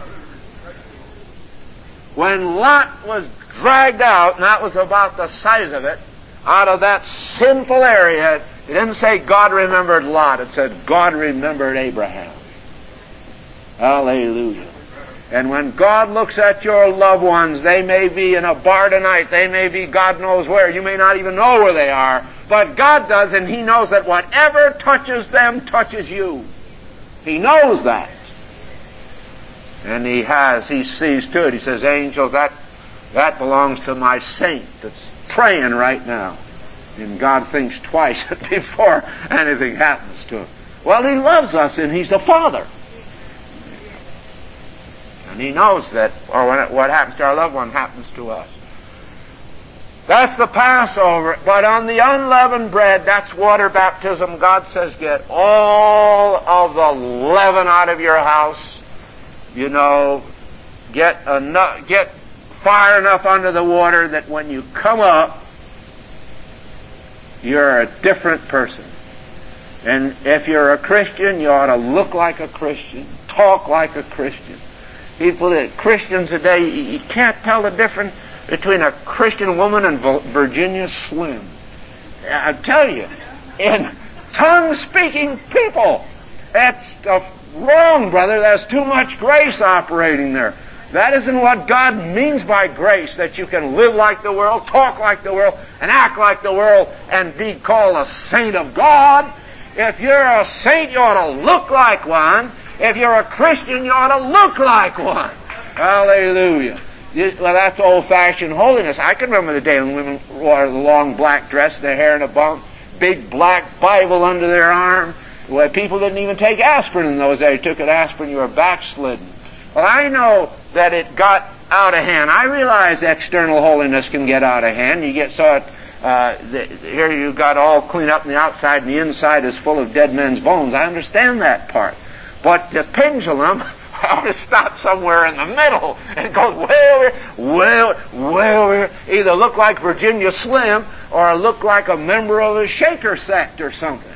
When Lot was dragged out, and that was about the size of it, out of that sinful area, it didn't say God remembered Lot. It said God remembered Abraham. Hallelujah. And when God looks at your loved ones, they may be in a bar tonight. They may be God knows where. You may not even know where they are. But God does, and He knows that whatever touches them touches you. He knows that. And He sees to it. He says, angels, that belongs to my saint that's praying right now. And God thinks twice before anything happens to him. Well, He loves us, and He's a Father. And He knows that what happens to our loved one happens to us. That's the Passover. But on the unleavened bread, that's water baptism. God says, get all of the leaven out of your house. You know, get fire enough under the water that when you come up, you're a different person. And if you're a Christian, you ought to look like a Christian, talk like a Christian. Christians today, you can't tell the difference between a Christian woman and Virginia Slim. I tell you, in tongue-speaking people, that's wrong, brother. There's too much grace operating there. That isn't what God means by grace, that you can live like the world, talk like the world, and act like the world, and be called a saint of God. If you're a saint, you ought to look like one. If you're a Christian, you ought to look like one. Hallelujah. Well, that's old-fashioned holiness. I can remember the day when women wore the long black dress, their hair in a bun, big black Bible under their arm. Well, people didn't even take aspirin in those days. You took an aspirin, you were backslidden. Well, I know that it got out of hand. I realize external holiness can get out of hand. You get here you got all cleaned up on the outside, and the inside is full of dead men's bones. I understand that part. But the pendulum ought to stop somewhere in the middle and go way over, either look like Virginia Slim or look like a member of the Shaker sect or something.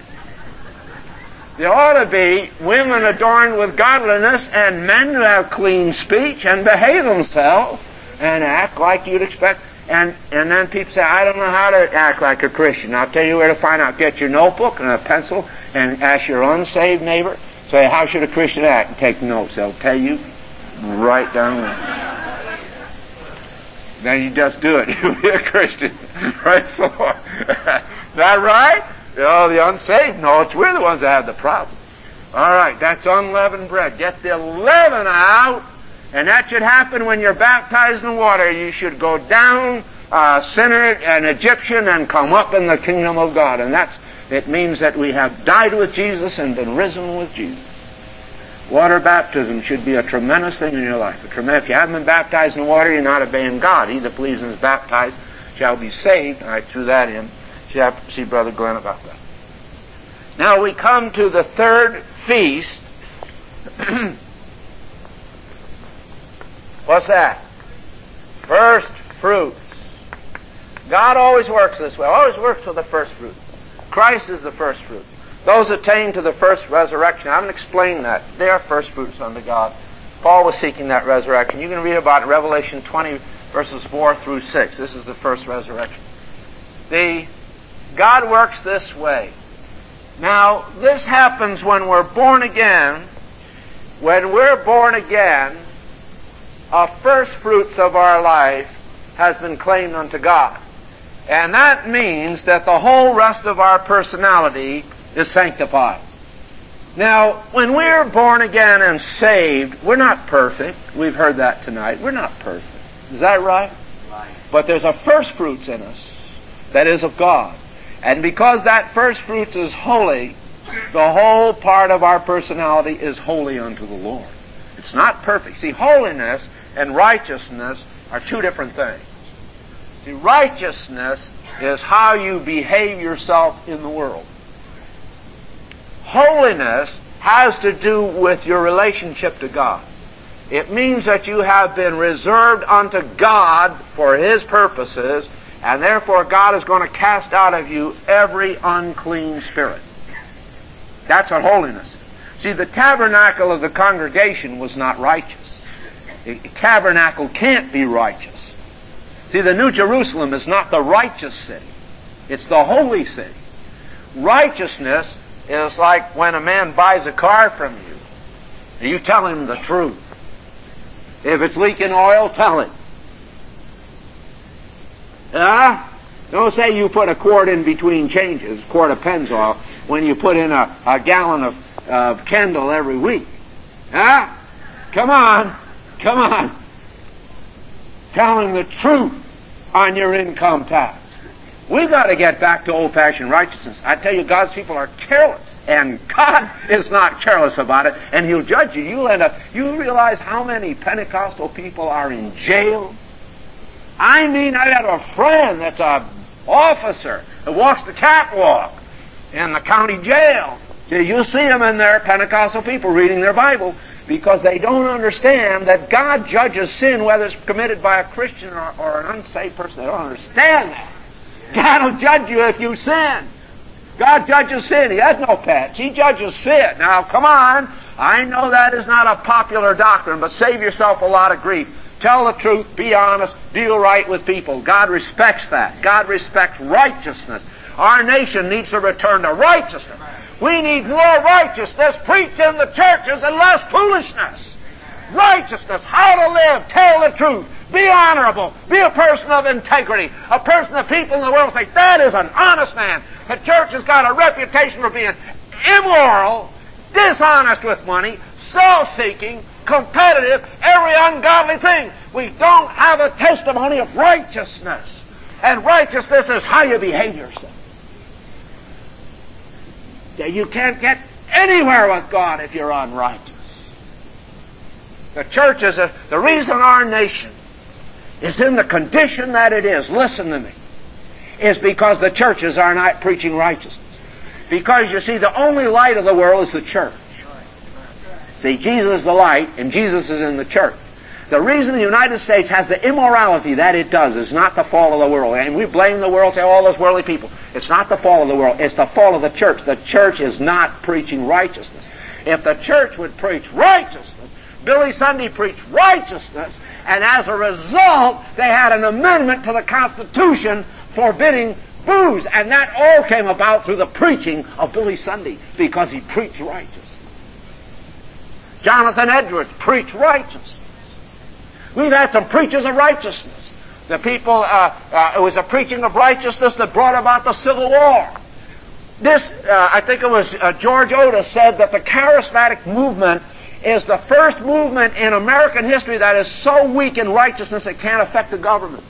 There ought to be women adorned with godliness and men who have clean speech and behave themselves and act like you'd expect. And then people say, I don't know how to act like a Christian. I'll tell you where to find out. Get your notebook and a pencil and ask your unsaved neighbor. Say, how should a Christian act? And take notes. They'll tell you right down there. Then you just do it. You'll be a Christian. Praise the Lord. Is that right? The unsaved know it's we're the ones that have the problem. All right, that's unleavened bread. Get the leaven out, and that should happen when you're baptized in water. You should go down, sinner, an Egyptian, and come up in the kingdom of God. And it means that we have died with Jesus and been risen with Jesus. Water baptism should be a tremendous thing in your life. If you haven't been baptized in water, you're not obeying God. He that believes and is baptized shall be saved. I threw that in. You have to see Brother Glenn about that. Now we come to the third feast. What's that? First fruits. God always works this way. Always works with the first fruit. Christ is the first fruit. Those attain to the first resurrection. I haven't explained that. They are first fruits unto God. Paul was seeking that resurrection. You can read about it in Revelation 20, verses 4 through 6. This is the first resurrection. God works this way. Now, this happens when we're born again. When we're born again, first fruits of our life has been claimed unto God. And that means that the whole rest of our personality is sanctified. Now, when we're born again and saved, we're not perfect. We've heard that tonight. We're not perfect. Is that right? Right. But there's a first fruits in us that is of God. And because that first fruits is holy, the whole part of our personality is holy unto the Lord. It's not perfect. See, holiness and righteousness are two different things. See, righteousness is how you behave yourself in the world. Holiness has to do with your relationship to God. It means that you have been reserved unto God for His purposes, and therefore God is going to cast out of you every unclean spirit. That's what holiness is. See, the tabernacle of the congregation was not righteous. The tabernacle can't be righteous. See, the New Jerusalem is not the righteous city. It's the holy city. Righteousness is like when a man buys a car from you, and you tell him the truth. If it's leaking oil, tell him. Don't say you put a quart in between changes, a quart of Pennzoil, when you put in a gallon of Kendall every week. Come on. Tell him the truth on your income tax. We've got to get back to old-fashioned righteousness. I tell you, God's people are careless, and God is not careless about it, and He'll judge you. You realize how many Pentecostal people are in jail? I mean, I got a friend that's an officer that walks the catwalk in the county jail. You see them in there, Pentecostal people reading their Bible, because they don't understand that God judges sin, whether it's committed by a Christian or an unsaved person. They don't understand that. God will judge you if you sin. God judges sin. He has no pets. He judges sin. Now, come on. I know that is not a popular doctrine, but save yourself a lot of grief. Tell the truth. Be honest. Deal right with people. God respects that. God respects righteousness. Our nation needs to return to righteousness. We need more righteousness preached in the churches and less foolishness. Righteousness, how to live, tell the truth, be honorable, be a person of integrity, a person that people in the world say, that is an honest man. The church has got a reputation for being immoral, dishonest with money, self-seeking, competitive, every ungodly thing. We don't have a testimony of righteousness. And righteousness is how you behave yourself. You can't get anywhere with God if you're unrighteous. The church is the reason our nation is in the condition that it is, listen to me, is because the churches are not preaching righteousness. Because, you see, the only light of the world is the church. See, Jesus is the light, and Jesus is in the church. The reason the United States has the immorality that it does is not the fall of the world. And we blame the world, say, all those worldly people. It's not the fall of the world. It's the fall of the church. The church is not preaching righteousness. If the church would preach righteousness, Billy Sunday preached righteousness, and as a result, they had an amendment to the Constitution forbidding booze. And that all came about through the preaching of Billy Sunday, because he preached righteousness. Jonathan Edwards preached righteousness. We've had some preachers of righteousness. The people, it was a preaching of righteousness that brought about the Civil War. This, I think it was George Otis said that the charismatic movement is the first movement in American history that is so weak in righteousness it can't affect the government.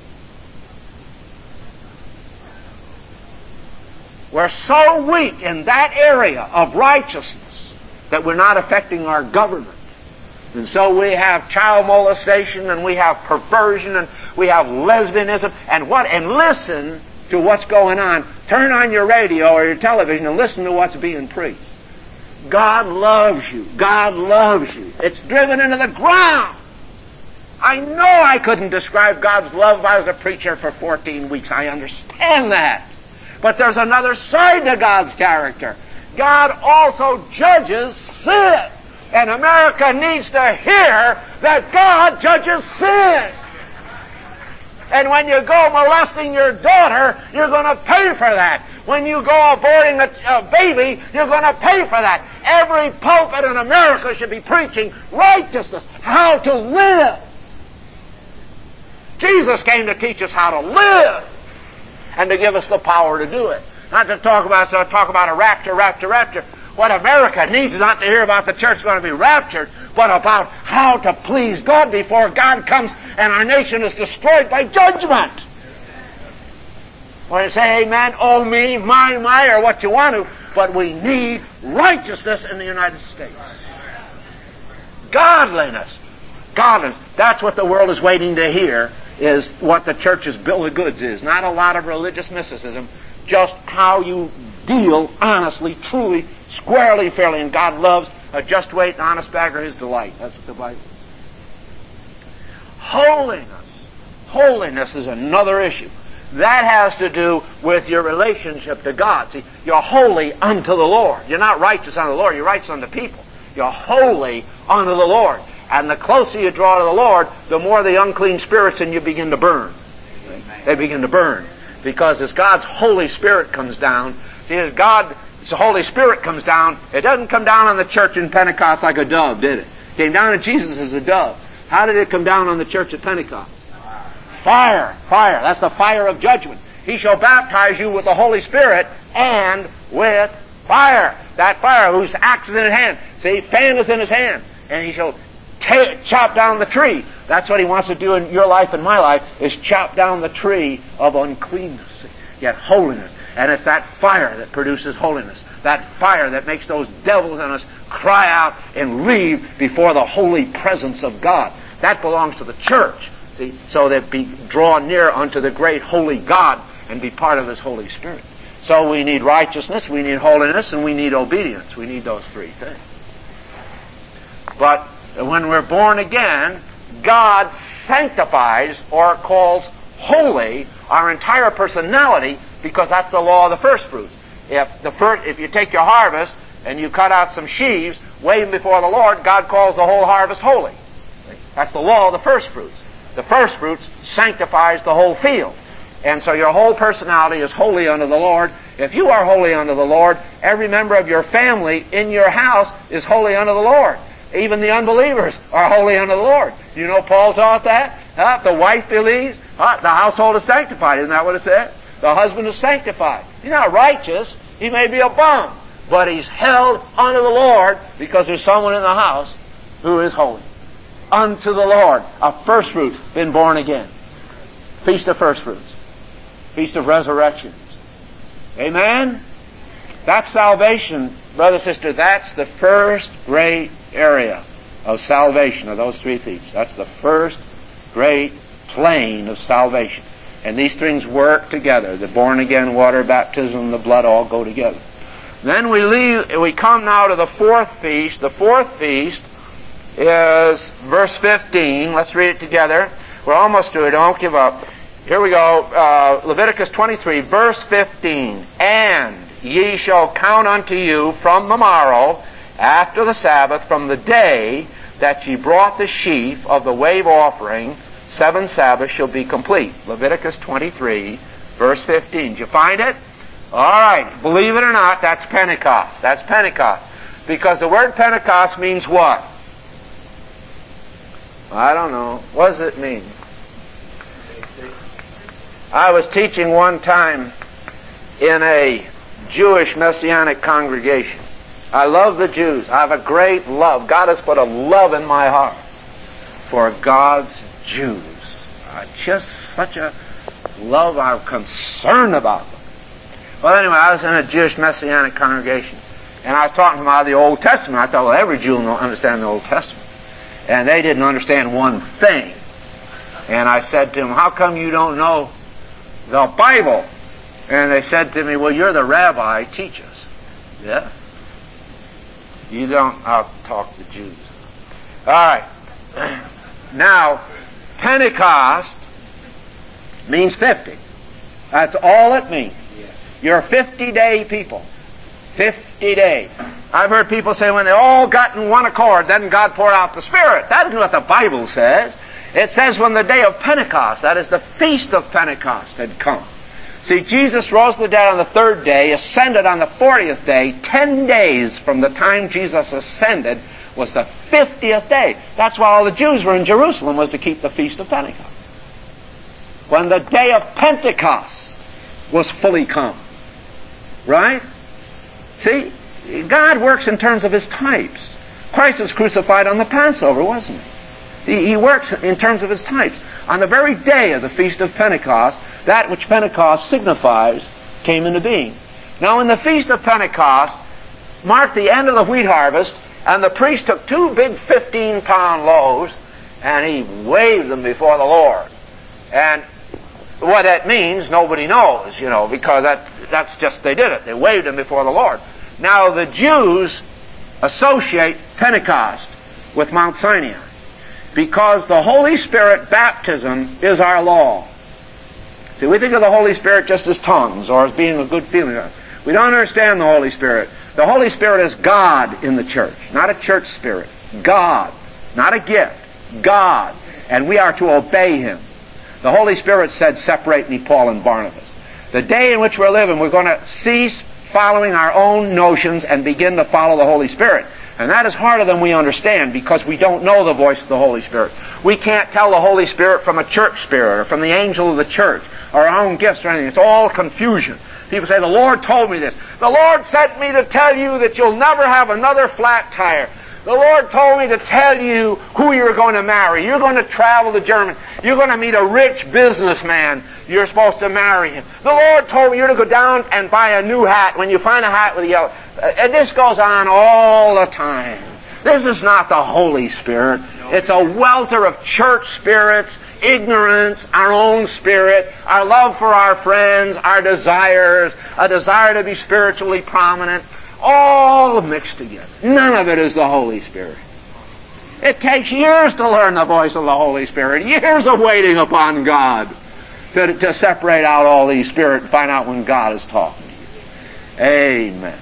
We're so weak in that area of righteousness that we're not affecting our government. And so we have child molestation, and we have perversion, and we have lesbianism, and listen to what's going on. Turn on your radio or your television and listen to what's being preached. God loves you. God loves you. It's driven into the ground. I know I couldn't describe God's love as a preacher for 14 weeks. I understand that. But there's another side to God's character. God also judges sin. And America needs to hear that God judges sin. And when you go molesting your daughter, you're going to pay for that. When you go aborting a baby, you're going to pay for that. Every pulpit in America should be preaching righteousness, how to live. Jesus came to teach us how to live and to give us the power to do it. Not to talk about a rapture. What America needs is not to hear about the church going to be raptured, but about how to please God before God comes and our nation is destroyed by judgment. Well, you say amen, oh me, my, or what you want to, but we need righteousness in the United States. Godliness. That's what the world is waiting to hear, is what the church's bill of goods is. Not a lot of religious mysticism, just how you deal honestly, truly, squarely, fairly. And God loves a just weight and honest bagger his delight. That's what the Bible says. Holiness is another issue. That has to do with your relationship to God. See, you're holy unto the Lord. You're not righteous unto the Lord, you're righteous unto people. You're holy unto the Lord. And the closer you draw to the Lord, the more the unclean spirits in you begin to burn. They begin to burn. Because as God's Holy Spirit comes down, see, as God's Holy Spirit comes down, it doesn't come down on the church in Pentecost like a dove, did it? It came down on Jesus as a dove. How did it come down on the church at Pentecost? Fire. That's the fire of judgment. He shall baptize you with the Holy Spirit and with fire. That fire whose axe is in his hand. See, fan is in his hand. And he shall chop down the tree. That's what he wants to do in your life and my life, is chop down the tree of uncleanness, yet holiness. And it's that fire that produces holiness. That fire that makes those devils in us cry out and leave before the holy presence of God. That belongs to the church. See, so that be drawn near unto the great holy God and be part of His Holy Spirit. So we need righteousness, we need holiness, and we need obedience. We need those three things. But when we're born again, God sanctifies or calls holy our entire personality, because that's the law of the first fruits. If you take your harvest and you cut out some sheaves, wave before the Lord, God calls the whole harvest holy. That's the law of the first fruits. The first fruits sanctifies the whole field. And so your whole personality is holy unto the Lord. If you are holy unto the Lord, every member of your family in your house is holy unto the Lord. Even the unbelievers are holy unto the Lord. You know Paul taught that? The wife believes, the household is sanctified. Isn't that what it says? The husband is sanctified. He's not righteous. He may be a bum. But he's held unto the Lord because there's someone in the house who is holy. Unto the Lord. A first fruit, been born again. Feast of first fruits. Feast of resurrections. Amen? That's salvation, brother, sister. That's the first great area of salvation, of those three feasts. That's the first great plane of salvation. And these things work together. The born-again water baptism and the blood all go together. Then we come now to the fourth feast. The fourth feast is verse 15. Let's read it together. We're almost through it. Don't give up. Here we go. Leviticus 23, verse 15. And ye shall count unto you from the morrow, after the Sabbath, from the day that ye brought the sheaf of the wave offering, 7 Sabbaths shall be complete. Leviticus 23, verse 15. Did you find it? All right. Believe it or not, that's Pentecost. That's Pentecost. Because the word Pentecost means what? I don't know. What does it mean? I was teaching one time in a Jewish Messianic congregation. I love the Jews. I have a great love. God has put a love in my heart for God's Jews. Just such a love. I'm concerned about them. Well, anyway, I was in a Jewish Messianic congregation, And I was talking to them out of the Old Testament. I thought, well, every Jew will understand the Old Testament. And they didn't understand one thing. And I said to them, how come you don't know the Bible? And they said to me, well, you're the rabbi, teach us. Yeah? You don't, I'll talk to Jews. All right. Now, Pentecost means 50. That's all it means. You're 50-day people. 50 days. I've heard people say when they all got in one accord, then God poured out the Spirit. That isn't what the Bible says. It says when the day of Pentecost, that is the feast of Pentecost, had come. See, Jesus rose from the dead on the 3rd day, ascended on the 40th day. 10 days from the time Jesus ascended was the 50th day. That's why all the Jews were in Jerusalem, was to keep the feast of Pentecost. When the day of Pentecost was fully come. Right? See, God works in terms of His types. Christ was crucified on the Passover, wasn't He? He works in terms of His types. On the very day of the Feast of Pentecost, that which Pentecost signifies came into being. Now, when the Feast of Pentecost marked the end of the wheat harvest, and the priest took 2 big 15-pound loaves, and he waved them before the Lord. And what that means, nobody knows, because that's just, they did it. They waved them before the Lord. Now, the Jews associate Pentecost with Mount Sinai, because the Holy Spirit baptism is our law. See, we think of the Holy Spirit just as tongues, or as being a good feeling. We don't understand the Holy Spirit. The Holy Spirit is God in the church, not a church spirit. God, not a gift. God. And we are to obey Him. The Holy Spirit said, separate me, Paul and Barnabas. The day in which we're living, we're going to cease following our own notions and begin to follow the Holy Spirit. And that is harder than we understand, because we don't know the voice of the Holy Spirit. We can't tell the Holy Spirit from a church spirit or from the angel of the church or our own gifts or anything. It's all confusion. People say, the Lord told me this. The Lord sent me to tell you that you'll never have another flat tire. The Lord told me to tell you who you're going to marry. You're going to travel to Germany. You're going to meet a rich businessman. You're supposed to marry him. The Lord told me you're to go down and buy a new hat when you find a hat with a yellow. And this goes on all the time. This is not the Holy Spirit. It's a welter of church spirits, ignorance, our own spirit, our love for our friends, our desires, a desire to be spiritually prominent, all mixed together. None of it is the Holy Spirit. It takes years to learn the voice of the Holy Spirit, years of waiting upon God to separate out all these spirits and find out when God is talking to you. Amen.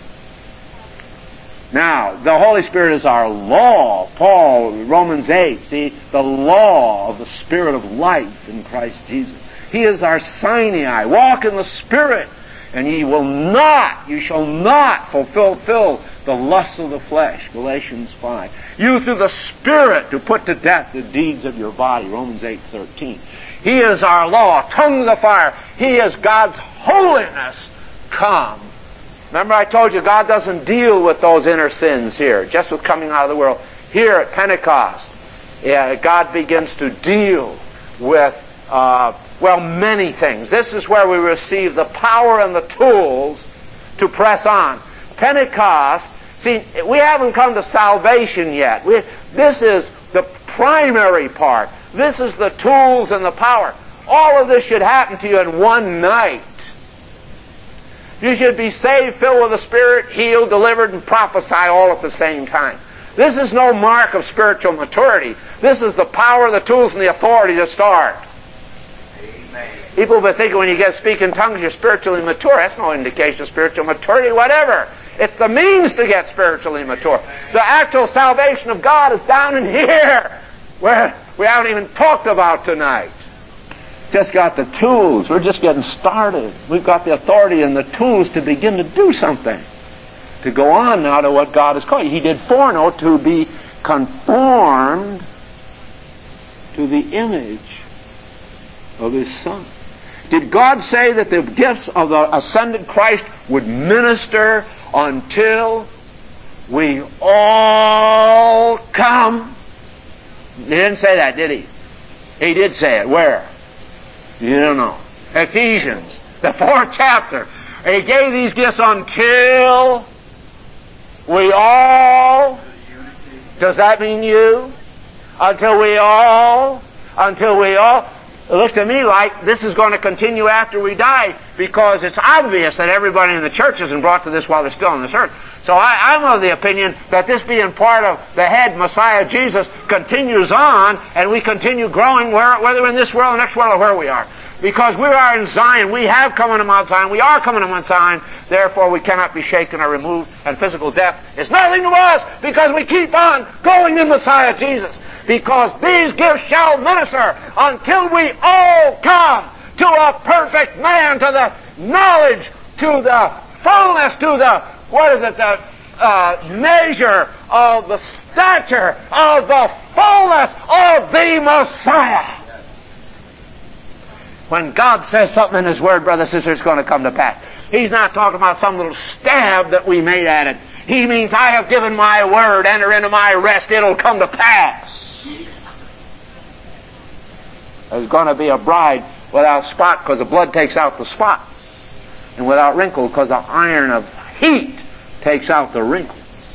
Now, the Holy Spirit is our law. Paul, Romans 8, see, the law of the Spirit of life in Christ Jesus. He is our Sinai. Walk in the Spirit, and you shall not fulfill the lusts of the flesh, Galatians 5. You through the Spirit to put to death the deeds of your body, Romans 8:13. He is our law, tongues of fire. He is God's holiness come. Remember I told you God doesn't deal with those inner sins here, just with coming out of the world. Here at Pentecost, God begins to deal with, many things. This is where we receive the power and the tools to press on. Pentecost, see, we haven't come to salvation yet. This is the primary part. This is the tools and the power. All of this should happen to you in one night. You should be saved, filled with the Spirit, healed, delivered, and prophesy all at the same time. This is no mark of spiritual maturity. This is the power, the tools, and the authority to start. Amen. People have been thinking when you get speak in tongues you're spiritually mature. That's no indication of spiritual maturity, whatever. It's the means to get spiritually mature. The actual salvation of God is down in here, where we haven't even talked about tonight. Just got the tools. We're just getting started. We've got the authority and the tools to begin to do something. To go on now to what God has called you. He did foreknow to be conformed to the image of His Son. Did God say that the gifts of the ascended Christ would minister until we all come? He didn't say that, did He? He did say it. Where? You don't know. Ephesians, the 4th chapter. He gave these gifts until we all, does that mean you? Until we all, it looks to me like this is going to continue after we die, because it's obvious that everybody in the church isn't brought to this while they're still on this earth. So I'm of the opinion that this being part of the head Messiah Jesus continues on, and we continue growing whether we're in this world, the next world, or where we are. Because we are in Zion. We have come into Mount Zion. We are coming to Mount Zion. Therefore, we cannot be shaken or removed, and physical death is nothing to us, because we keep on going in Messiah Jesus. Because these gifts shall minister until we all come to a perfect man, to the knowledge, to the fullness, to the, the measure of the stature of the fullness of the Messiah. When God says something in His Word, brothers and sisters, it's going to come to pass. He's not talking about some little stab that we made at it. He means, I have given my word, enter into my rest, it'll come to pass. There's going to be a bride without spot, because the blood takes out the spot, and without wrinkle, because the iron of heat takes out the wrinkle.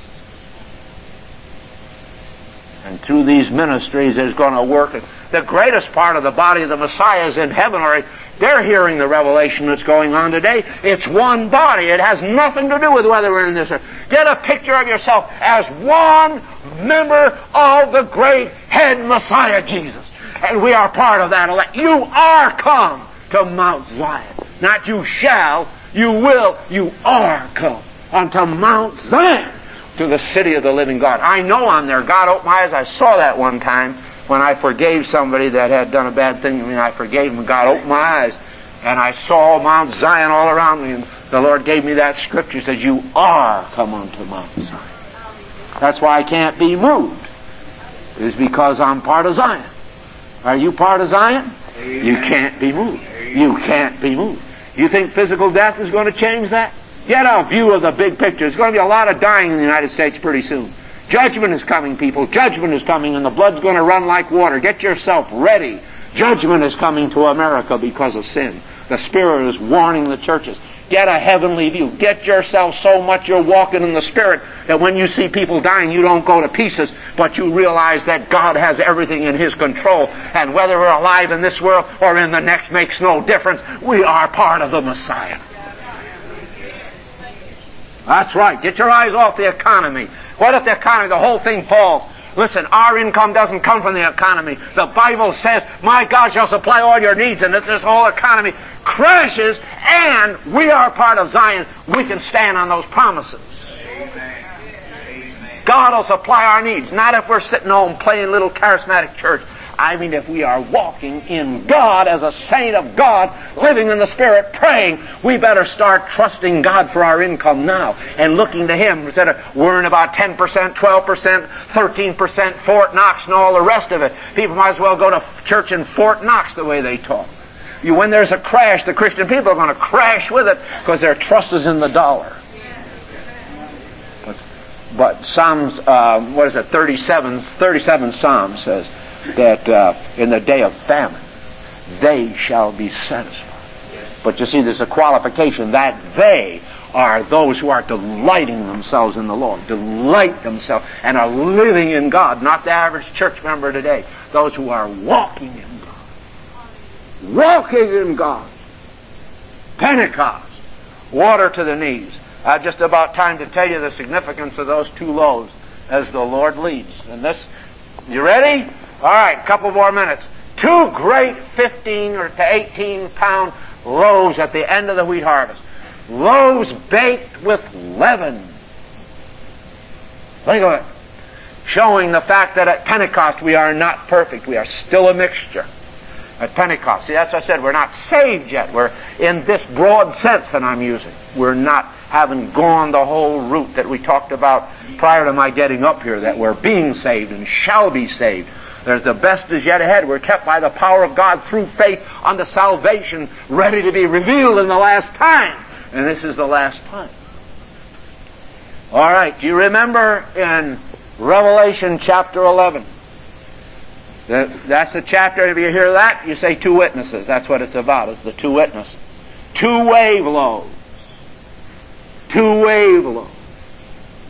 And through these ministries, there's going to work. The greatest part of the body of the Messiah is in heaven, or they're hearing the revelation that's going on today. It's one body. It has nothing to do with whether we're in this earth. Get a picture of yourself as one member of the great head Messiah Jesus. And we are part of that elect. You are come to Mount Zion. Not you shall, you will, you are come unto Mount Zion, to the city of the living God. I know I'm there. God opened my eyes. I saw that one time when I forgave somebody that had done a bad thing to me. I forgave him, and God opened my eyes, and I saw Mount Zion all around me, and the Lord gave me that scripture. It says, you are come unto Mount Zion. That's why I can't be moved. It's because I'm part of Zion. Are you part of Zion? Amen. You can't be moved. You can't be moved. You think physical death is going to change that? Get a view of the big picture. There's going to be a lot of dying in the United States pretty soon. Judgment is coming, people. Judgment is coming, and the blood's going to run like water. Get yourself ready. Judgment is coming to America because of sin. The Spirit is warning the churches. Get a heavenly view. Get yourself so much you're walking in the Spirit that when you see people dying, you don't go to pieces, but you realize that God has everything in His control. And whether we're alive in this world or in the next makes no difference. We are part of the Messiah. That's right. Get your eyes off the economy. What if the economy, the whole thing falls? Listen, our income doesn't come from the economy. The Bible says, my God shall supply all your needs, and if this whole economy crashes and we are part of Zion, we can stand on those promises. Amen. God will supply our needs, not if we're sitting home playing little charismatic church. I mean, if we are walking in God as a saint of God, living in the Spirit, praying, we better start trusting God for our income now and looking to Him instead of worrying about 10%, 12%, 13%, Fort Knox and all the rest of it. People might as well go to church in Fort Knox the way they talk. When there's a crash, the Christian people are going to crash with it because their trust is in the dollar. But Psalms, 37 Psalm says that in the day of famine, they shall be satisfied. But you see, there's a qualification that they are those who are delighting themselves in the Lord, delight themselves, and are living in God, not the average church member today. Those who are walking in God. Walking in God. Pentecost. Water to the knees. Just about time to tell you the significance of those two loaves as the Lord leads. And this, you ready? All right, a couple more minutes. Two great 15 or to 18 pound loaves at the end of the wheat harvest. Loaves baked with leaven. Think of it. Showing the fact that at Pentecost we are not perfect. We are still a mixture. At Pentecost. See, that's what I said. We're not saved yet. We're in this broad sense that I'm using. We're not having gone the whole route that we talked about prior to my getting up here, that we're being saved and shall be saved. There's the best is yet ahead. We're kept by the power of God through faith unto salvation, ready to be revealed in the last time. And this is the last time. All right, do you remember in Revelation chapter 11? That's the chapter. If you hear that, you say two witnesses. That's what it's about, is the two witnesses. Two wave loaves. Two wave loaves.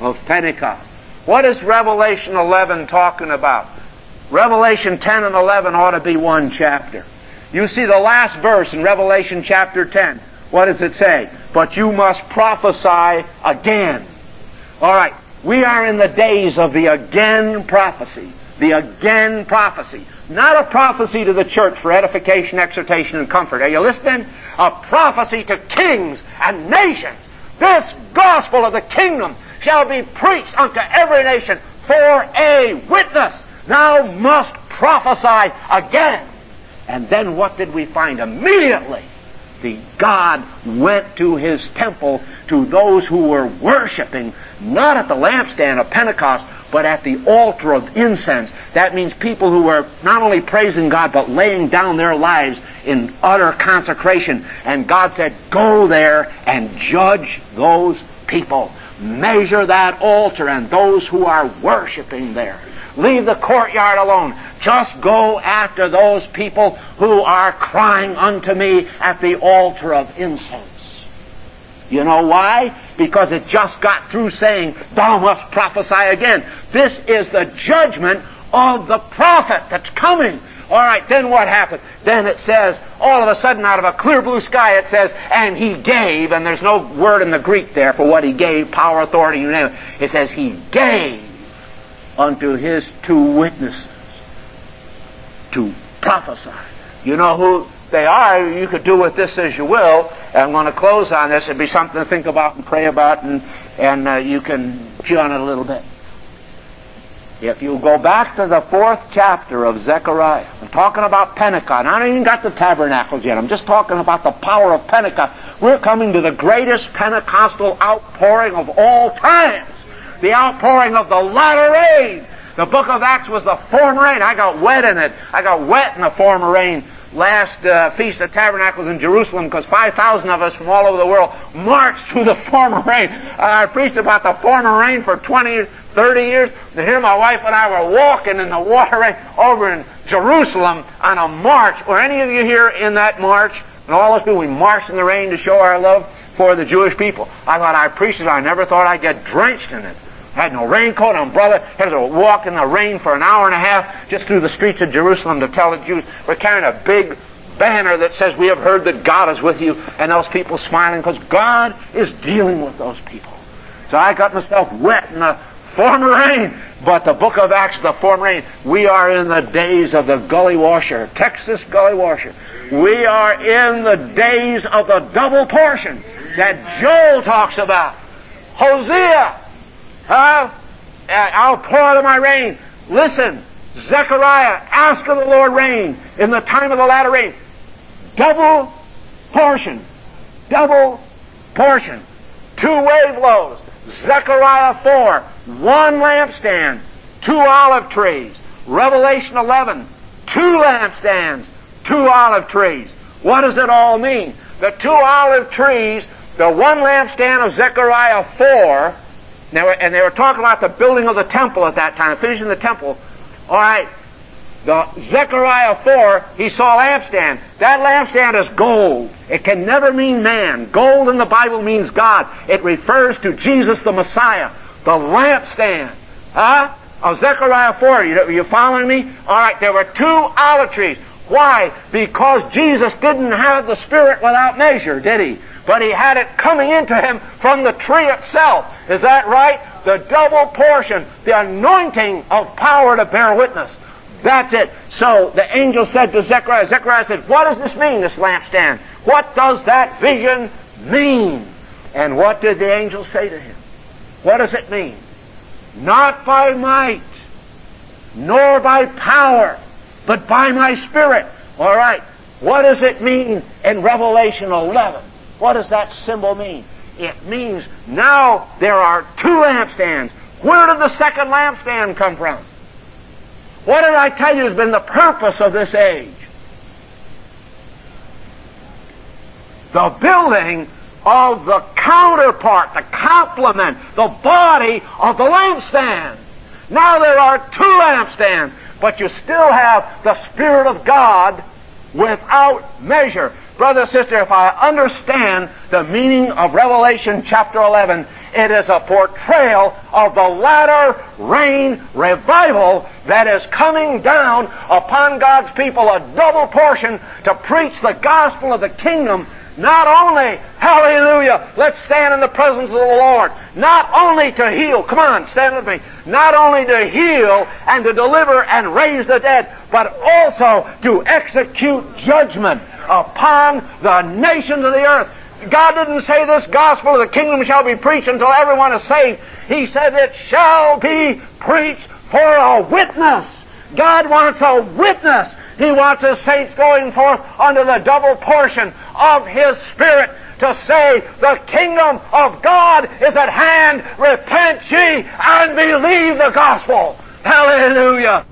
of Pentecost. What is Revelation 11 talking about? Revelation 10 and 11 ought to be one chapter. You see the last verse in Revelation chapter 10. What does it say? But you must prophesy again. All right, we are in the days of the again prophecy. The again prophecy. Not a prophecy to the church for edification, exhortation, and comfort. Are you listening? A prophecy to kings and nations. This gospel of the kingdom shall be preached unto every nation for a witness. Thou must prophesy again. And then what did we find? Immediately, God went to His temple to those who were worshiping, not at the lampstand of Pentecost, but at the altar of incense. That means people who were not only praising God, but laying down their lives in utter consecration. And God said, go there and judge those people. Measure that altar and those who are worshiping there. Leave the courtyard alone. Just go after those people who are crying unto me at the altar of incense. You know why? Because it just got through saying, thou must prophesy again. This is the judgment of the prophet that's coming. All right, then what happened? Then it says, all of a sudden out of a clear blue sky it says, and He gave, and there's no word in the Greek there for what He gave, power, authority, you name it. It says He gave unto His two witnesses to prophesy. You know who they are. You could do with this as you will. I'm going to close on this. It'd be something to think about and pray about, and you can chew on it a little bit. If you go back to the 4th chapter of Zechariah, I'm talking about Pentecost. I haven't even got the tabernacles yet. I'm just talking about the power of Pentecost. We're coming to the greatest Pentecostal outpouring of all times. The outpouring of the latter rain. The book of Acts was the former rain. I got wet in it. I got wet in the former rain last Feast of Tabernacles in Jerusalem, because 5,000 of us from all over the world marched through the former rain. I preached about the former rain for 20, 30 years. And here my wife and I were walking in the water rain over in Jerusalem on a march. Were any of you here in that march? And all of us, we marched in the rain to show our love for the Jewish people. I thought I preached it. I never thought I'd get drenched in it. I had no raincoat, umbrella. Had to walk in the rain for an hour and a half just through the streets of Jerusalem to tell the Jews. We're carrying a big banner that says, we have heard that God is with you. And those people smiling because God is dealing with those people. So I got myself wet in the former rain. But the book of Acts, the former rain, we are in the days of the gully washer, Texas gully washer. We are in the days of the double portion that Joel talks about. Hosea. I'll pour out of my rain. Listen, Zechariah, ask of the Lord rain in the time of the latter rain. Double portion. Double portion. 2 wave loaves. Zechariah 4. 1 lampstand. 2 olive trees. Revelation 11. 2 lampstands. 2 olive trees. What does it all mean? The 2 olive trees, the 1 lampstand of Zechariah 4, and they were talking about the building of the temple at that time, finishing the temple. All right, the Zechariah 4, he saw a lampstand. That lampstand is gold. It can never mean man. Gold in the Bible means God. It refers to Jesus the Messiah, the lampstand. Of Zechariah 4. You following me? All right, there were 2 olive trees. Why? Because Jesus didn't have the Spirit without measure, did He? But He had it coming into Him from the tree itself. Is that right? The double portion, the anointing of power to bear witness. That's it. So the angel said to Zechariah, Zechariah said, what does this mean, this lampstand? What does that vision mean? And what did the angel say to him? What does it mean? Not by might, nor by power, but by my Spirit. All right. What does it mean in Revelation 11? What does that symbol mean? It means now there are 2 lampstands. Where did the second lampstand come from? What did I tell you has been the purpose of this age? The building of the counterpart, the complement, the body of the lampstand. Now there are 2 lampstands, but you still have the Spirit of God without measure. Brother, sister, if I understand the meaning of Revelation chapter 11 It is a portrayal of the latter rain revival that is coming down upon God's people, a double portion to preach the gospel of the kingdom. Not only, hallelujah, let's stand in the presence of the Lord. Not only to heal, come on, stand with me. Not only to heal and to deliver and raise the dead, but also to execute judgment upon the nations of the earth. God didn't say this gospel of the kingdom shall be preached until everyone is saved. He said it shall be preached for a witness. God wants a witness. He wants His saints going forth under the double portion of His Spirit to say, the kingdom of God is at hand. Repent ye and believe the gospel. Hallelujah.